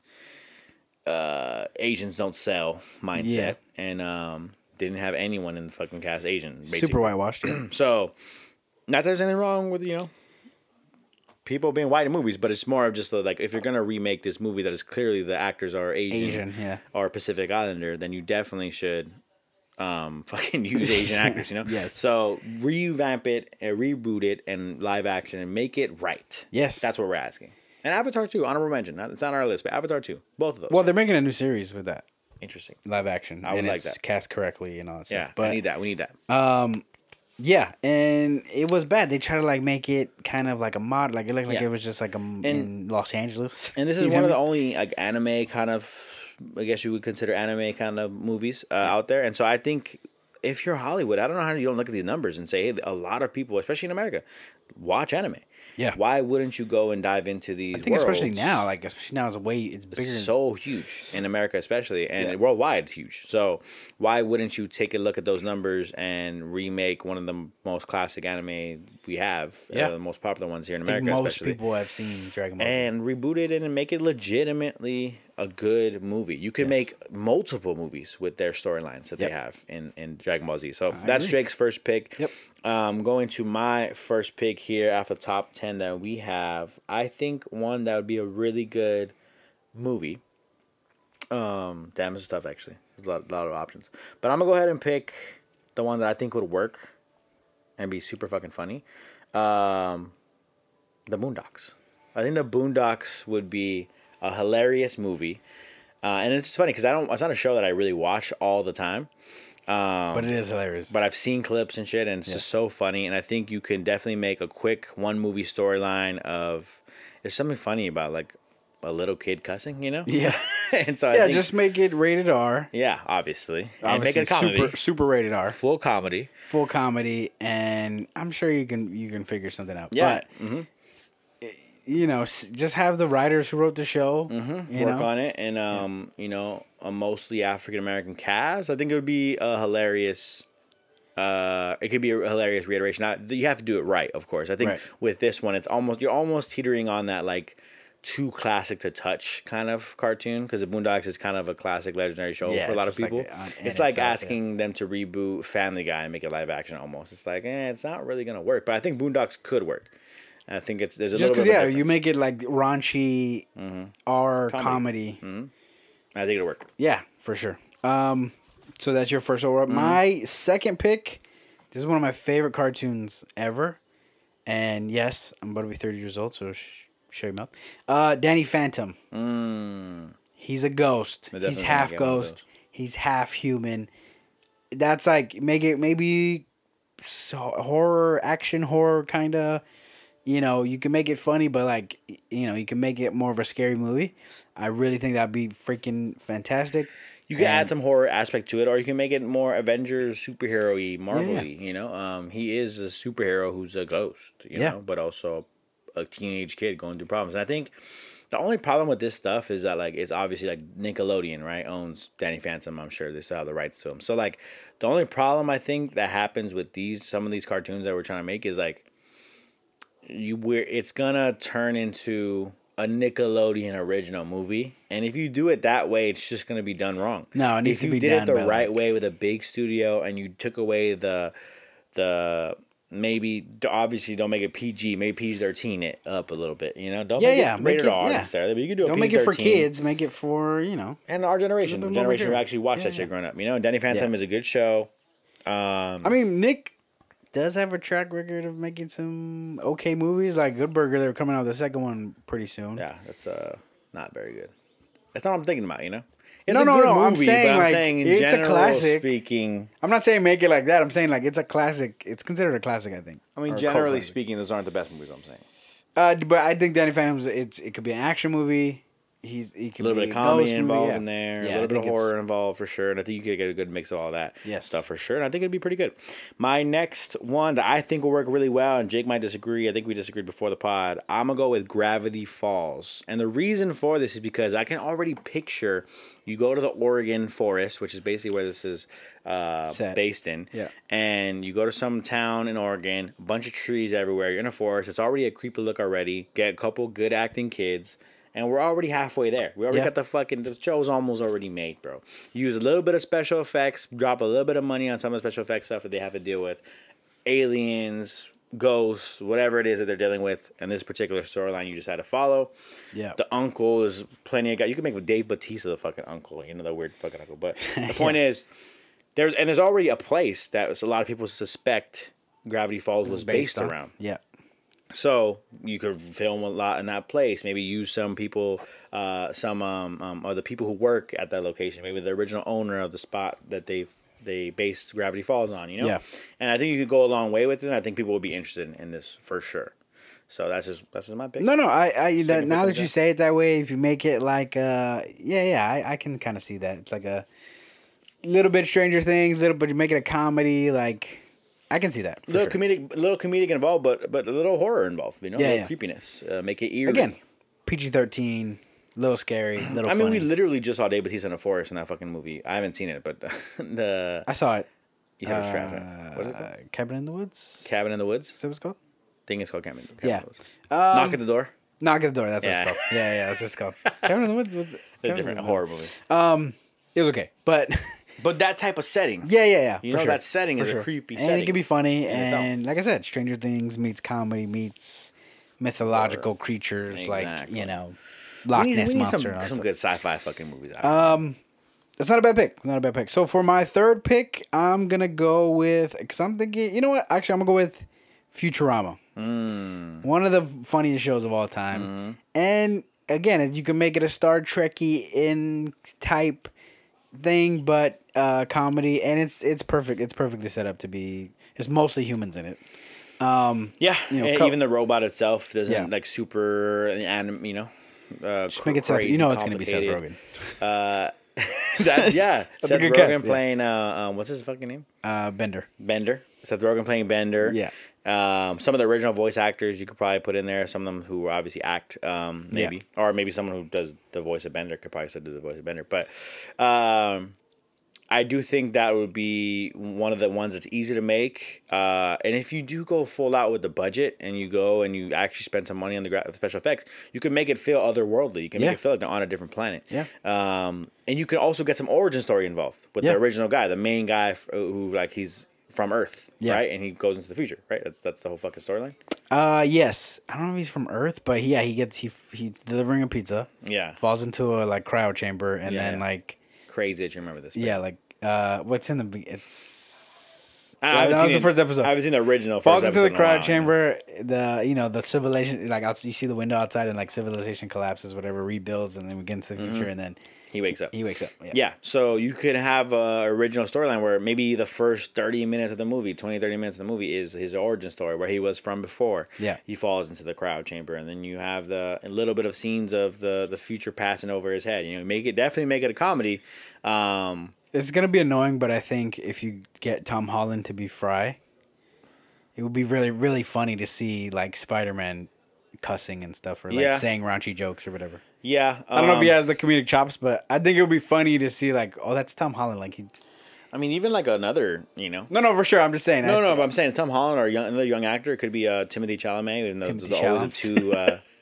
uh, Asians don't sell mindset, Yeah. and um, didn't have anyone in the fucking cast Asian. Basically. Super whitewashed. Yeah. So, not that there's anything wrong with you know people being white in movies, but it's more of just the, like if you're gonna remake this movie that is clearly the actors are Asian, Asian, yeah. or Pacific Islander, then you definitely should um fucking use Asian actors, you know. Yes. So revamp it, and reboot it, and live action, and make it right. Yes. That's what we're asking. And Avatar two, honorable mention. Not, it's not on our list, but Avatar two, both of those. Well, they're making a new series with that Interesting. live action. I would and like it's that. cast correctly and all that Yeah, stuff. But I need that. We need that. Um, yeah, and it was bad. They tried to like make it kind of like a mod, like it looked like Yeah. it was just like a, in Los Angeles. And this is You know one of what the I mean? only like anime kind of, I guess you would consider anime kind of movies uh, out there. And so I think if you're Hollywood, I don't know how you don't look at these numbers and say, hey, a lot of people, especially in America, watch anime. Yeah. Why wouldn't you go and dive into these? I think especially worlds? now, like especially now, it's way it's bigger. It's so huge in America, especially, and Yeah. worldwide huge. So why wouldn't you take a look at those numbers and remake one of the most classic anime we have? Yeah. uh, the most popular ones here in I think America, most especially. people have seen Dragon Ball Z. And reboot it and make it legitimately a good movie. You could Yes. make multiple movies with their storylines that Yep. they have in, in Dragon Ball Z. So that's agree. Drake's first pick. Yep. Um, going to my first pick here after the top ten that we have. I think one that would be a really good movie. Um, damn, this is tough actually. There's a lot, lot of options. But I'm going to go ahead and pick the one that I think would work and be super fucking funny. Um, the Boondocks. I think the Boondocks would be a hilarious movie, uh, and it's funny because I don't. It's not a show that I really watch all the time, um, But it is hilarious. but I've seen clips and shit, and it's just so funny. And I think you can definitely make a quick one movie storyline of. There's something funny about like a little kid cussing, you know? Yeah. and so I yeah, think, just make it rated R. yeah, obviously, and Obviously, make it a comedy, super super rated R, full comedy. full comedy, and I'm sure you can you can figure something out. Yeah. But Mm-hmm. you know, s- just have the writers who wrote the show Mm-hmm. you Work know? on it, and um, you know, a mostly African American cast. I think it would be a hilarious. Uh, it could be a hilarious reiteration. Now, you have to do it right, of course. I think Right. with this one, it's almost you're almost teetering on that like too classic to touch kind of cartoon because the Boondocks is kind of a classic legendary show Yeah, for a lot of it's like people. a- on- in it's like itself, yeah. asking them to reboot Family Guy and make it live action almost. It's like eh, it's not really gonna work. But I think Boondocks could work. I think it's there's a Just little because, bit. yeah, of a you difference. make it like raunchy R Comedy. comedy. I think it'll work. Yeah, for sure. Um, so that's your first overall. Mm-hmm. My second pick. This is one of my favorite cartoons ever, and yes, I'm about to be thirty years old, so sh- show your mouth. Uh, Danny Phantom. Mm. He's a ghost. I He's definitely half get one of ghost. He's half human. That's like make it maybe so horror, action horror kind of. You know, you can make it funny, but like you know, you can make it more of a scary movie. I really think that'd be freaking fantastic. You can And- add some horror aspect to it, or you can make it more Avengers superhero-y, Marvel-y, you know? Um, he is a superhero who's a ghost, you Yeah. know, but also a teenage kid going through problems. And I think the only problem with this stuff is that, like, it's obviously, like, Nickelodeon, right, owns Danny Phantom. I'm sure they still have the rights to him. So, like, the only problem I think that happens with these, some of these cartoons that we're trying to make is, like, you we're it's gonna turn into a Nickelodeon original movie. And if you do it that way, it's just going to be done wrong. No, it needs if to you be did done it the by, right like- way with a big studio and you took away the the maybe obviously don't make it P G, maybe P G thirteen it up a little bit. You know, don't Yeah, make yeah, it make rated it- R yeah. necessarily, but you can do a Don't P G make it for thirteen. kids. Make it for, you know. And our generation, A the little bit more generation who mature. actually watched Yeah, that shit yeah. growing up. You know, Danny Phantom Yeah. is a good show. Um, I mean, Nick does have a track record of making some okay movies. Like Good Burger, they're coming out with the second one pretty soon. yeah, that's uh not very good. That's not what I'm thinking about. You know, it's No, a no, good no, I'm movie, saying, but I'm like, saying in it's a general classic. speaking. I'm not saying make it like that. I'm saying like it's a classic. It's considered a classic, I think. I mean, Or a cult generally classic. speaking, those aren't the best movies. I'm saying Uh, but I think Danny Phantom's it's it could be an action movie. He's he a could little be bit of comedy ghost involved movie, yeah. in there, Yeah, a I little bit of think it's- horror involved for sure, and I think you could get a good mix of all that Yes. stuff for sure. And I think it'd be pretty good. My next one that I think will work really well, and Jake might disagree. I think we disagreed before the pod. I'm gonna go with Gravity Falls, and the reason for this is because I can already picture you go to the Oregon forest, which is basically where this is uh, Set. based in, Yeah. and you go to some town in Oregon, a bunch of trees everywhere. You're in a forest. It's already a creepy look already. Get a couple good acting kids. And we're already halfway there. We already Yeah. got the fucking, the show's almost already made, bro. Use a little bit of special effects, drop a little bit of money on some of the special effects stuff that they have to deal with. Aliens, ghosts, whatever it is that they're dealing with. And this particular storyline you just had to follow. Yeah. The uncle is plenty of guy. You can make with Dave Bautista the fucking uncle, you know, the weird fucking uncle. But the point is, there's and there's already a place that a lot of people suspect Gravity Falls was based, on- around. Yeah. So you could film a lot in that place. Maybe use some people, uh, some um, um, or the people who work at that location. Maybe the original owner of the spot that they they based Gravity Falls on. You know. Yeah. And I think you could go a long way with it. And I think people would be interested in, in this for sure. So that's just that's just my pick. No, no. I, I that, Second now pick that of you that? say it that way, if you make it like, uh, yeah, yeah, I, I can kind of see that. It's like a little bit Stranger Things, little, but you make it a comedy. Like, I can see that. For little sure. comedic, little comedic involved, but but a little horror involved. You know, Yeah, a little yeah. creepiness. Uh, make it eerie. Again, P G thirteen, little scary, little. I mean, funny. we literally just saw Dave Bautista in a forest in that fucking movie. I haven't seen it, but the I saw it. you said it was trash. Right? What is it Uh, called? Cabin in the Woods. Cabin in the Woods. Is that what it's called? I think it's called Cabin. Cabin Yeah. in the Woods. Um, Knock at the door. Knock at the door. That's what Yeah. it's called. Yeah, yeah, that's what it's called. Cabin in the Woods was It's a Cabin in different the horror movie. Um, it was okay, but But that type of setting. yeah, yeah, yeah. You for know, sure. that setting For is a sure. creepy and setting it can be funny. in its own. And like I said, Stranger Things meets comedy meets mythological creatures like Exactly. you know We Loch need, Ness we need monster. some, and all that some stuff. good sci-fi fucking movies. Out Um, that's not a bad pick. Not a bad pick. So for my third pick, I'm gonna go with. Cause I'm thinking, you know what? Actually, I'm gonna go with Futurama. mm, One of the funniest shows of all time. Mm-hmm. And again, you can make it a Star Trekky in type thing, but uh, comedy, and it's it's perfect. It's perfectly set up to be. There's mostly humans in it. Um, yeah, you know, and co- even the robot itself doesn't Yeah. like super anim, you know. Uh, just make it Seth. You know it's gonna be Seth Rogen. Uh, that, yeah, That's a Seth good Rogen guess, yeah. playing. Uh, um, what's his fucking name? Uh, Bender. Bender. Seth Rogen playing Bender. Yeah. Um, some of the original voice actors you could probably put in there. Some of them who obviously act, um, maybe, or maybe someone who does the voice of Bender could probably still do the voice of Bender. But um, I do think that would be one of the ones that's easy to make. Uh, and if you do go full out with the budget and you go and you actually spend some money on the gra- special effects, you can make it feel otherworldly. You can make Yeah. it feel like they're on a different planet. Yeah. Um, and you can also get some origin story involved with Yeah. the original guy, the main guy f- who like he's from Earth, Yeah. right? And he goes into the future, right? That's that's the whole fucking storyline. Uh, yes. I don't know if he's from Earth, but yeah, he gets he he's delivering a pizza, Yeah, falls into a like cryo chamber, and Yeah, then yeah. like crazy that you remember this. but- yeah, like uh, what's in the be- it's. I Yeah, haven't that seen was the it- first episode. I haven't seen the original. Falls first into the episode in a while, cryo chamber. The you know the civilization like out, you see the window outside and like civilization collapses, whatever rebuilds, and then we get into the future, and then He wakes up. he wakes up. Yeah. Yeah, so you could have a original storyline where maybe the first thirty minutes of the movie, twenty, thirty minutes of the movie is his origin story, where he was from before. Yeah. He falls into the cryo chamber, and then you have the a little bit of scenes of the, the future passing over his head. You know, make it definitely make it a comedy. Um, It's gonna be annoying, but I think if you get Tom Holland to be Fry, it would be really really funny to see like Spider Man cussing and stuff, or like Yeah. saying raunchy jokes or whatever. yeah, I don't know if he um, has the comedic chops, but I think it would be funny to see like, oh, that's Tom Holland. Like he's I mean, even like another, you know. no, no, for sure. I'm just saying. No, I, no, but I'm saying Tom Holland or young, another young actor. It could be uh, Timothy Chalamet. Even though Timothy there's always a Chalamet. two, uh,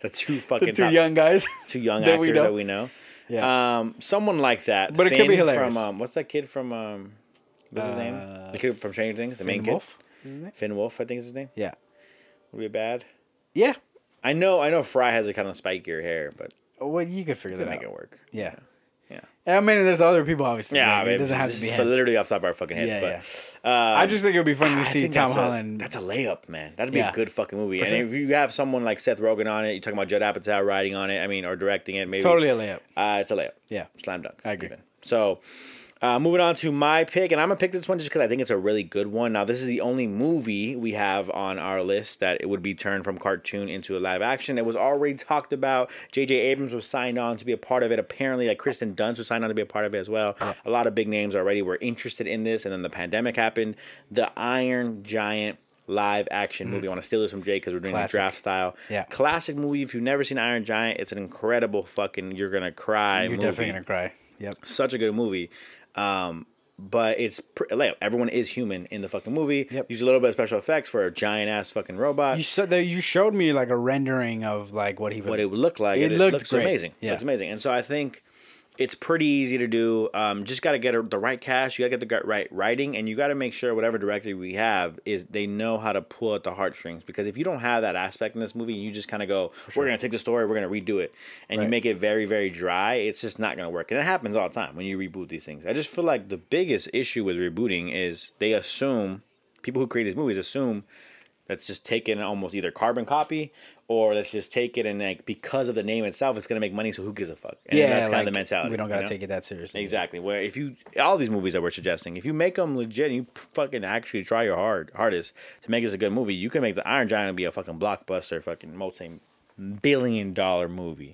the two fucking The two top, young guys. two young that actors we know. that we know. Yeah. Um, someone like that. But it could be Finn hilarious. From um, what's that kid from um, what's his name? Uh, The kid from Stranger Things, the main Finn Wolf? kid. Is his name? Finn Wolf, I think is his name. Yeah. Would be bad. Yeah. I know, I know. Fry has a kind of spikier hair, but Well, you could figure could that make out. it work. Yeah. Yeah. I mean, there's other people, obviously. Yeah, Like, I mean, it doesn't have this to be is him. literally off the top of our fucking heads. Yeah, but um, I just think it would be fun to I see think Tom that's a- Holland. that's a layup, man. That'd be Yeah. a good fucking movie. For And sure. if you have someone like Seth Rogen on it, you're talking about Judd Apatow writing on it. I mean, or directing it, maybe Totally a layup. Uh, it's a layup. Yeah. Slam dunk. I agree. Even. So, uh, moving on to my pick, and I'm gonna pick this one just because I think it's a really good one. Now, this is the only movie we have on our list that it would be turned from cartoon into a live action. It was already talked about. J J Abrams was signed on to be a part of it. Apparently, like Kristen Dunst was signed on to be a part of it as well. Yeah. A lot of big names already were interested in this, and then the pandemic happened. The Iron Giant live action movie. I want to steal this from Jay because we're doing Classic. the draft style. Yeah. Classic movie. If you've never seen Iron Giant, it's an incredible fucking you're gonna cry You're movie. definitely going to cry. Yep. Such a good movie. Um, but it's pr- like everyone is human in the fucking movie. Yep. Use a little bit of special effects for a giant ass fucking robot. You said that you showed me like a rendering of like what he would. What it would look like. It and looked looks great. amazing. Yeah. It looks amazing. And so I think it's pretty easy to do. Um, just got to get a, the right cast. You got to get the gu- right writing, and you got to make sure whatever director we have is they know how to pull at the heartstrings. Because if you don't have that aspect in this movie, you just kind of go, sure. "We're gonna take the story, we're gonna redo it," and Right. you make it very, very dry. It's just not gonna work, and it happens all the time when you reboot these things. I just feel like the biggest issue with rebooting is they assume people who create these movies assume. Let's just take it and almost either carbon copy or let's just take it and like because of the name itself, it's gonna make money. So who gives a fuck? And yeah, that's kind like, of the mentality. We don't got to you know? take it that seriously. Exactly. Where if you all these movies that we're suggesting, if you make them legit, and you fucking actually try your hard hardest to make this a good movie, you can make the Iron Giant be a fucking blockbuster, fucking multi billion dollar movie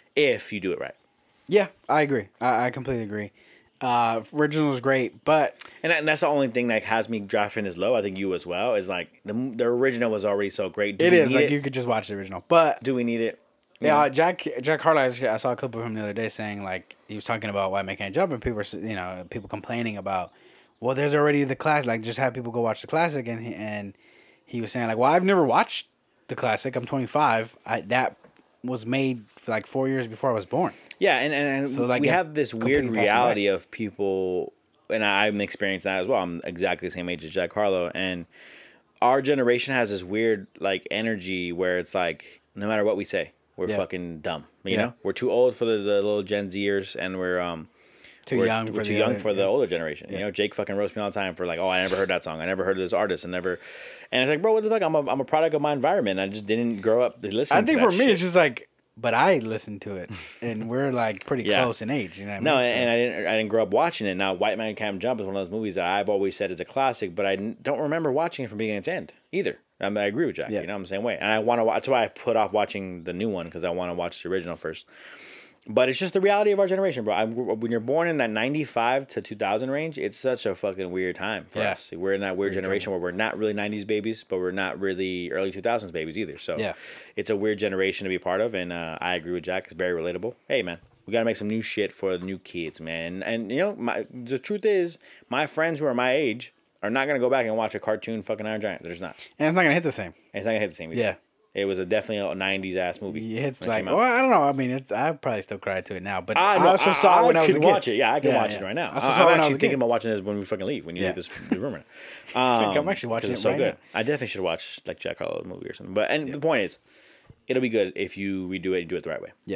if you do it right. Yeah, I agree. I, I completely agree. Uh, original is great, but And, that, and that's the only thing that has me drafting as low. I think you as well is like the the original was already so great. Do it we is need like it? you could just watch the original. But Do we need it? yeah, uh, Jack Jack Harlow. I saw a clip of him the other day saying like he was talking about White Man Can't Jump, and people were you know people complaining about well, there's already the classic. Like just have people go watch the classic, and he, and he was saying like, well, I've never watched the classic. I'm twenty-five. I, that was made like four years before I was born. Yeah, and, and, and So, like, we yeah, have this completely weird passed reality of people, and I'm experiencing that as well. I'm exactly the same age as Jack Harlow, and our generation has this weird like energy where it's like no matter what we say, we're Yeah. fucking dumb. You Yeah. know, we're too old for the, the little Gen Zers, and we're um Too we're, young. we're for too the young other, for the yeah. older generation. You Yeah. know, Jake fucking roasts me all the time for like, oh, I never heard that song. I never heard of this artist. I never, and it's like, bro, what the fuck? I'm a I'm a product of my environment. I just didn't grow up listening. I think to for that me, shit. it's just like, but I listened to it, and we're like pretty Yeah. close in age. You know what I mean? No, So- and, and I didn't. I didn't grow up watching it. Now, White Man Can't Jump is one of those movies that I've always said is a classic, but I n- don't remember watching it from beginning to end either. I, mean, I agree with Jack. Yeah. You know, I'm the same way, and I want to. That's why I put off watching the new one because I want to watch the original first. But it's just the reality of our generation, bro. I'm, when you're born in that ninety-five to two thousand range, it's such a fucking weird time for Yeah. us. We're in that weird, generation where we're not really nineties babies, but we're not really early two thousands babies either. So Yeah. it's a weird generation to be part of, and uh, I agree with Jack. It's very relatable. Hey, man, we gotta make some new shit for the new kids, man. And, and you know, my the truth is, my friends who are my age are not gonna go back and watch a cartoon fucking Iron Giant. They're just not. and it's not gonna hit the same. And it's not gonna hit the same. Either. Yeah. It was a definitely a nineties ass movie. It's when it like, came out. well, I don't know. I mean, it's I probably still cry to it now, but I, I, know, also saw it when I, was a could kid. watch it. Yeah, I can Yeah, watch yeah. it right now. I also I, saw it I'm when I was actually a thinking kid. about watching this when we fucking leave. When you Yeah. leave this the room right now. Um, I'm actually watching 'cause it it's so right good. now. I definitely should watch like Jack Harlow movie or something. But and the point is, it'll be good if you redo it and do it the right way. Yeah.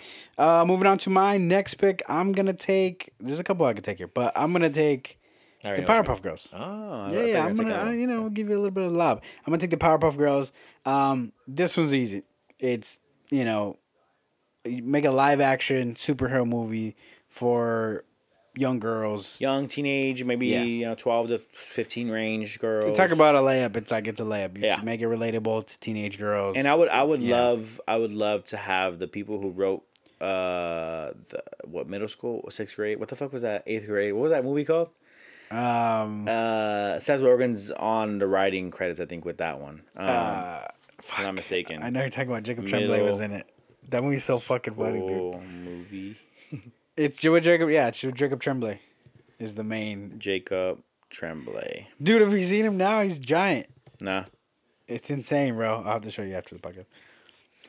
Uh, moving on to my next pick, I'm gonna take. There's a couple I could take here, but I'm gonna take I the already know what Powerpuff Girls. you- Oh, I Yeah, thought you yeah. were I'm take gonna, that uh, one. you know, give you a little bit of love. I'm gonna take the Powerpuff Girls. Um, this one's easy. It's you know, you make a live action superhero movie for young girls. young teenage, maybe Yeah. you know, twelve to fifteen range girls. Talk about a layup. It's like it's a layup. You Yeah. make it relatable to teenage girls. And I would, I would Yeah. love, I would love to have the people who wrote, uh, the, what middle school, sixth grade, what the fuck was that, eighth grade? What was that movie called? Um. Uh, Seth Rogen's on the writing credits, I think, with that one. Um, uh, if I'm not mistaken. I know you're talking about Jacob Tremblay was Middle in it. That movie's so fucking funny, dude. Oh, movie. It's Joe Jacob. Yeah, it's Jacob Tremblay is the main Jacob Tremblay. dude. If you seen him now, he's giant. Nah. It's insane, bro. I'll have to show you after the podcast.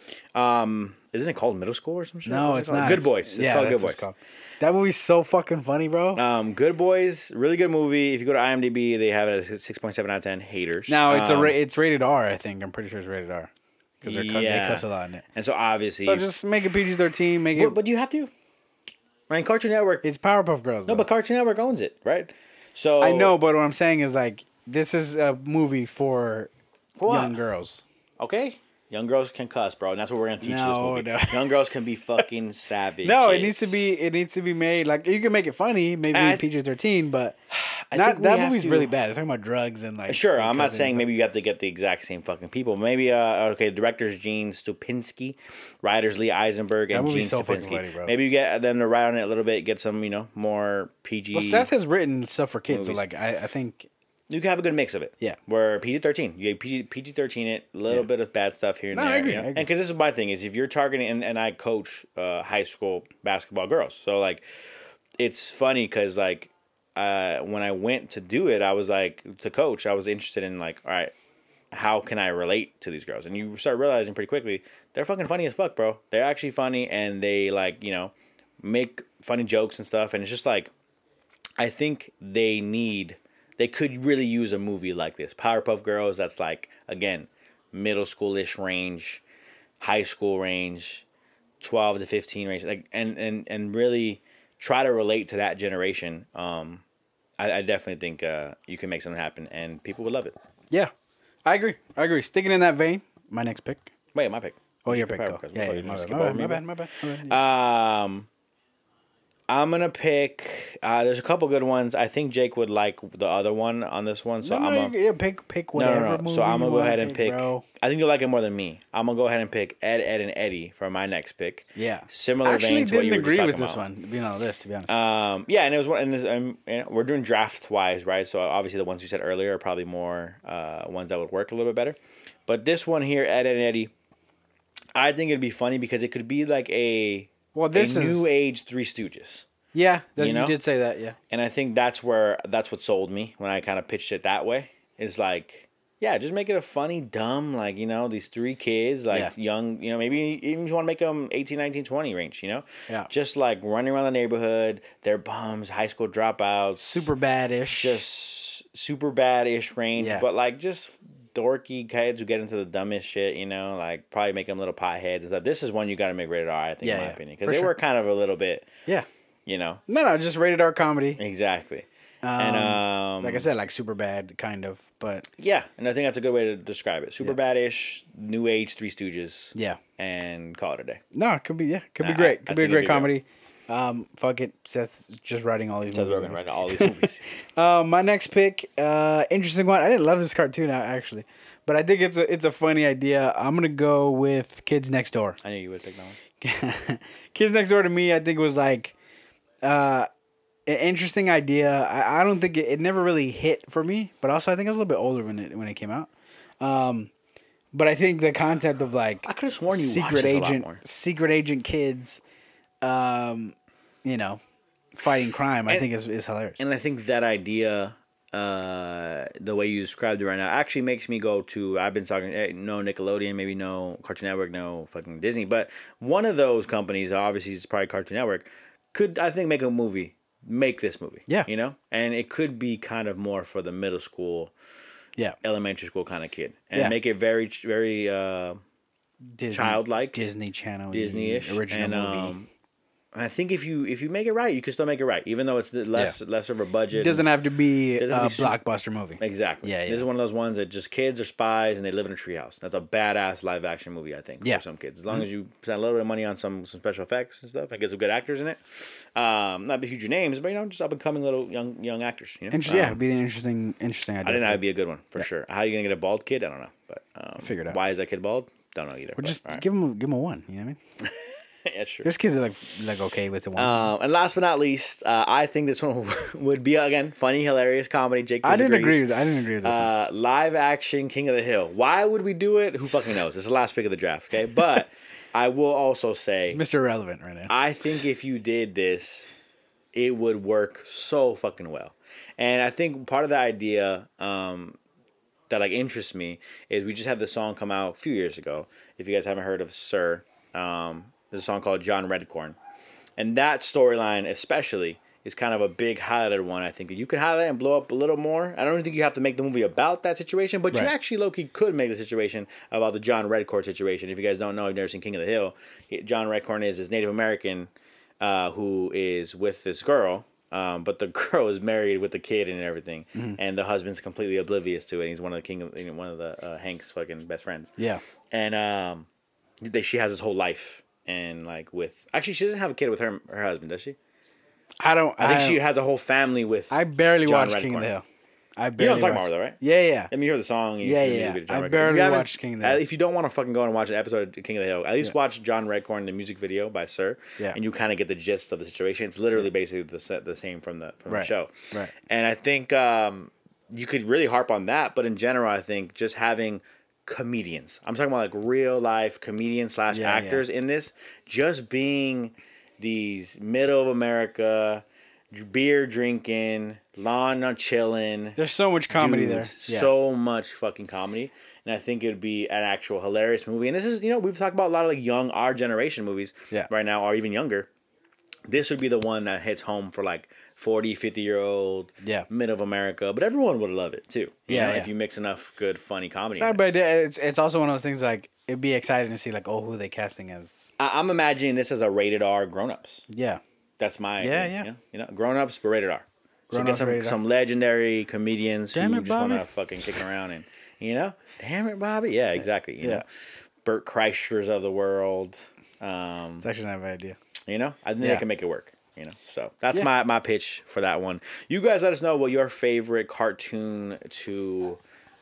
Um, isn't it called Middle School or some shit? No, What's it it's called? not. Good It's- Boys. It's yeah, called that's Good what it's Boys. called. That movie's so fucking funny, bro. Um, Good Boys, really good movie. If you go to IMDb, they have it at six point seven out of ten. Haters. Now it's um, a ra- it's rated R. I think I'm pretty sure it's rated R because they yeah. cuss a lot in it. And so obviously, So just make it P G thirteen. Make it. but, but you have to. I mean, Cartoon Network. It's Powerpuff Girls. No, though. but Cartoon Network owns it, right? So I know, but what I'm saying is like this is a movie for For what? young girls. Okay. Young girls can cuss, bro, and that's what we're gonna teach No, this movie. no. Young girls can be fucking savage. No, it needs to be. It needs to be made like you can make it funny, maybe I- P G thirteen, but I not think we that have movie's to- really bad. They're talking about drugs and like. Sure, like I'm not cousins saying and- maybe you have to get the exact same fucking people. Maybe, uh, okay, directors Gene Stupinski, writers Lee Eisenberg, That and Gene movie's so fucking Stupinski. funny, bro. Maybe you get them to write on it a little bit, get some, you know, more P G. Well, Seth has written stuff for kids, Movies. so like I, I think You can have a good mix of it. Yeah. Where P G thirteen, you get P G thirteen it, a little Yeah. bit of bad stuff here and No, there. I agree, you know? I agree. And because this is my thing is if you're targeting, and, and I coach uh, high school basketball girls, so like it's funny because like uh, when I went to do it, I was like to coach, I was interested in like, all right, how can I relate to these girls? And you start realizing pretty quickly they're fucking funny as fuck, bro. They're actually funny, and they like you know make funny jokes and stuff, and it's just like I think they need. They could really use a movie like this. Powerpuff Girls, that's like, again, middle schoolish range, high school range, twelve to fifteen range. Like and, and, and really try to relate to that generation. Um, I, I definitely think uh, you can make something happen and people would love it. yeah, I agree. I agree. Sticking in that vein, my next pick. Wait, my pick. Oh, You your should pick. pick Go. Powerpuff Girls. Yeah, Oh, yeah, you my, wanna bad, skip my, over bad, me, my bro? bad, my bad, my bad. Um, I'm gonna pick. Uh, there's a couple good ones. I think Jake would like the other one on this one, so No, I'm no, gonna. yeah, pick pick No, whatever no, no. movie So I'm you gonna go wanna ahead and pick. bro. I think you'll like it more than me. I'm gonna go ahead and pick Ed, Ed, and Eddie for my next pick. Yeah, Similar actually vein to what didn't you were just agree talking with this about. one being on the list. To be honest, Um, yeah, and it was one. And this, um, you know, we're doing draft wise, right? So obviously the ones you said earlier are probably more uh, ones that would work a little bit better. But this one here, Ed, Ed, and Eddie, I think it'd be funny because it could be like a well, this a is new age Three Stooges. yeah. That, you you, know? did say that. Yeah, And I think that's where that's what sold me when I kind of pitched it that way. Is like, yeah, just make it a funny, dumb, like, you know, these three kids, like Yeah. young, you know, maybe even if you want to make them eighteen, nineteen, twenty range, you know? Yeah. Just like running around the neighborhood, they're bums, high school dropouts. super bad-ish. Just super bad-ish range, Yeah. but like just dorky kids who get into the dumbest shit, you know, like probably make them little potheads and stuff. This is one you got to make rated R, I think, Yeah, in my yeah, opinion. for Because they sure. were kind of a little bit, yeah. you know, No, no, just rated R comedy. exactly. Um, and um, like I said, like super bad, kind of, but yeah, and I think that's a good way to describe it. Super Yeah. bad-ish, new age Three Stooges, yeah. and call it a day. No, it could be yeah, could be I- great. I Could be a think great it'd be comedy. Um, fuck it, Seth's just writing all these. Seth movies. Rogen, right? All these movies. Um, my next pick, uh, interesting one. I didn't love this cartoon uh, actually, but I think it's a it's a funny idea. I'm gonna go with Kids Next Door. I knew you would take that one. Kids Next Door to me, I think was like, uh, an interesting idea. I, I don't think it, it never really hit for me, but also I think I was a little bit older when it when it came out. Um, but I think the concept of like I could have sworn you watched secret this a lot agent, more. secret agent kids, um, you know, fighting crime, I And- think is is hilarious. And I think that idea, uh, the way you described it right now, actually makes me go to. I've been talking, eh, no Nickelodeon, maybe no Cartoon Network, no fucking Disney, but one of those companies, obviously it's probably Cartoon Network, could I think make a movie, make this movie. Yeah. you know, and it could be kind of more for the middle school, Yeah, elementary school kind of kid, and Yeah. make it very, very uh, Disney, childlike, Disney Channel, Disney-ish, original and movie. um, I think if you if you make it right, you can still make it right, even though it's the less less of a budget. It doesn't have to be Doesn't a have to be su- blockbuster movie. Exactly. Yeah, This yeah. is one of those ones that just kids are spies and they live in a treehouse. That's a badass live action movie, I think, Yeah. for some kids. As long as you spend a little bit of money on some, some special effects and stuff and get some good actors in it. Um, not huge names, but you know, just up and coming little young young actors. You know? Inter- yeah, Um, it'd be an interesting, interesting idea. I think that would be a good one for sure. How are you gonna get a bald kid? I don't know, but um, Figure it out. Why is that kid bald? Don't know either. Or but, just all right. give them, give them a one. You know what I mean? yeah, sure. There's kids that like like okay with the one. Um, and last but not least, uh, I think this one would be again funny, hilarious comedy. Jake, I didn't disagrees. agree with. I didn't agree with this. one. Uh, live action King of the Hill. Why would we do it? Who fucking knows? It's the last pick of the draft, okay? But I will also say, Mister Irrelevant right now. I think if you did this, it would work so fucking well. And I think part of the idea, um, that like interests me is we just had this song come out a few years ago. If you guys haven't heard of Sir, um, there's a song called John Redcorn, and that storyline especially is kind of a big highlighted one. I think that you could highlight and blow up a little more. I don't think you have to make the movie about that situation, but right. you actually low key could make the situation about the John Redcorn situation. If you guys don't know, you've never seen King of the Hill. John Redcorn is this Native American uh, who is with this girl. Um, but the girl is married with the kid and everything, mm-hmm. and the husband's completely oblivious to it. He's one of the king, of, one of the uh, Hank's fucking best friends. Yeah, and um, they, she has his whole life, and like with actually, she doesn't have a kid with her her husband, does she? I don't. I think I, she has a whole family with. I barely John watched Redcorn. King of the Hill. I barely you know what I'm talking watched. about, though, right? Yeah, yeah. I mean, you hear the song. And you yeah, see the yeah. movie of John I Redcorn. barely if watched King of the Hill. If you don't want to fucking go and watch an episode of King of the Hill, at least yeah. watch John Redcorn, the music video by Sir, yeah. and you kind of get the gist of the situation. It's literally basically the set, the same from the from right. the show. Right. And I think um, you could really harp on that, but in general, I think just having comedians. I'm talking about like real life comedians slash yeah, actors yeah. in this, just being these middle of America, beer drinking, lawn chilling. There's so much comedy dudes, there. Yeah. So much fucking comedy. And I think it'd be an actual hilarious movie. And this is, you know, we've talked about a lot of like young, our generation movies yeah. right now, or even younger. This would be the one that hits home for like forty, fifty year old, yeah. mid of America. But everyone would love it too. You yeah, know, yeah. if you mix enough good, funny comedy. It's not a bad idea. It's, it's also one of those things like, it'd be exciting to see like, oh, who are they casting as? I, I'm imagining this as a rated R grown ups. Yeah. That's my yeah, idea, yeah. You know, you know grown ups, but rated R. So Grown get some rated some R. legendary comedians Damn who it, just want Bobby. to fucking kick around and you know, damn it, Bobby. Yeah, exactly. You yeah. know, Burt Kreischers of the world. Um, it's actually not a bad idea. You know, I think yeah. they can make it work. You know, so that's yeah. my my pitch for that one. You guys let us know what your favorite cartoon to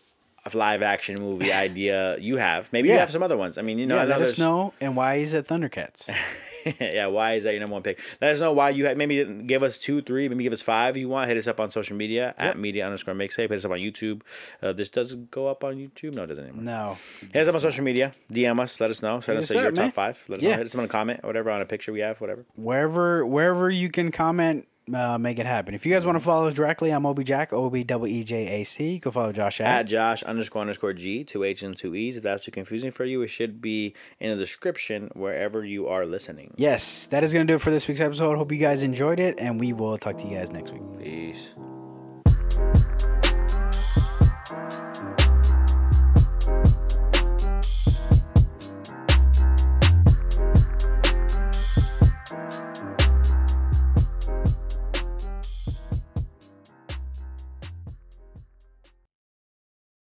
a live action movie idea you have. Maybe yeah. you have some other ones. I mean, you know, yeah, I know let us there's- know. And why is it Thundercats? yeah, why is that your number one pick? Let us know why you had. Maybe give us two, three, maybe give us five if you want. Hit us up on social media yep. at media underscore mixtape. Hit us up on YouTube. Uh, this does go up on YouTube? No, it doesn't anymore. No. Hit us up on social media. D M us. Let us know. Send Hit us us your up, top man. five. Let us Yeah. know. Hit us up on a comment or whatever on a picture we have, whatever. Wherever wherever you can comment, uh, make it happen. If you guys want to follow us directly, I'm Obi Jack, O B E E J A C. Go follow Josh at. At Josh underscore underscore G, two H's and two E's. If that's too confusing for you, it should be in the description wherever you are listening. Yes, that is going to do it for this week's episode. Hope you guys enjoyed it, and we will talk to you guys next week. Peace.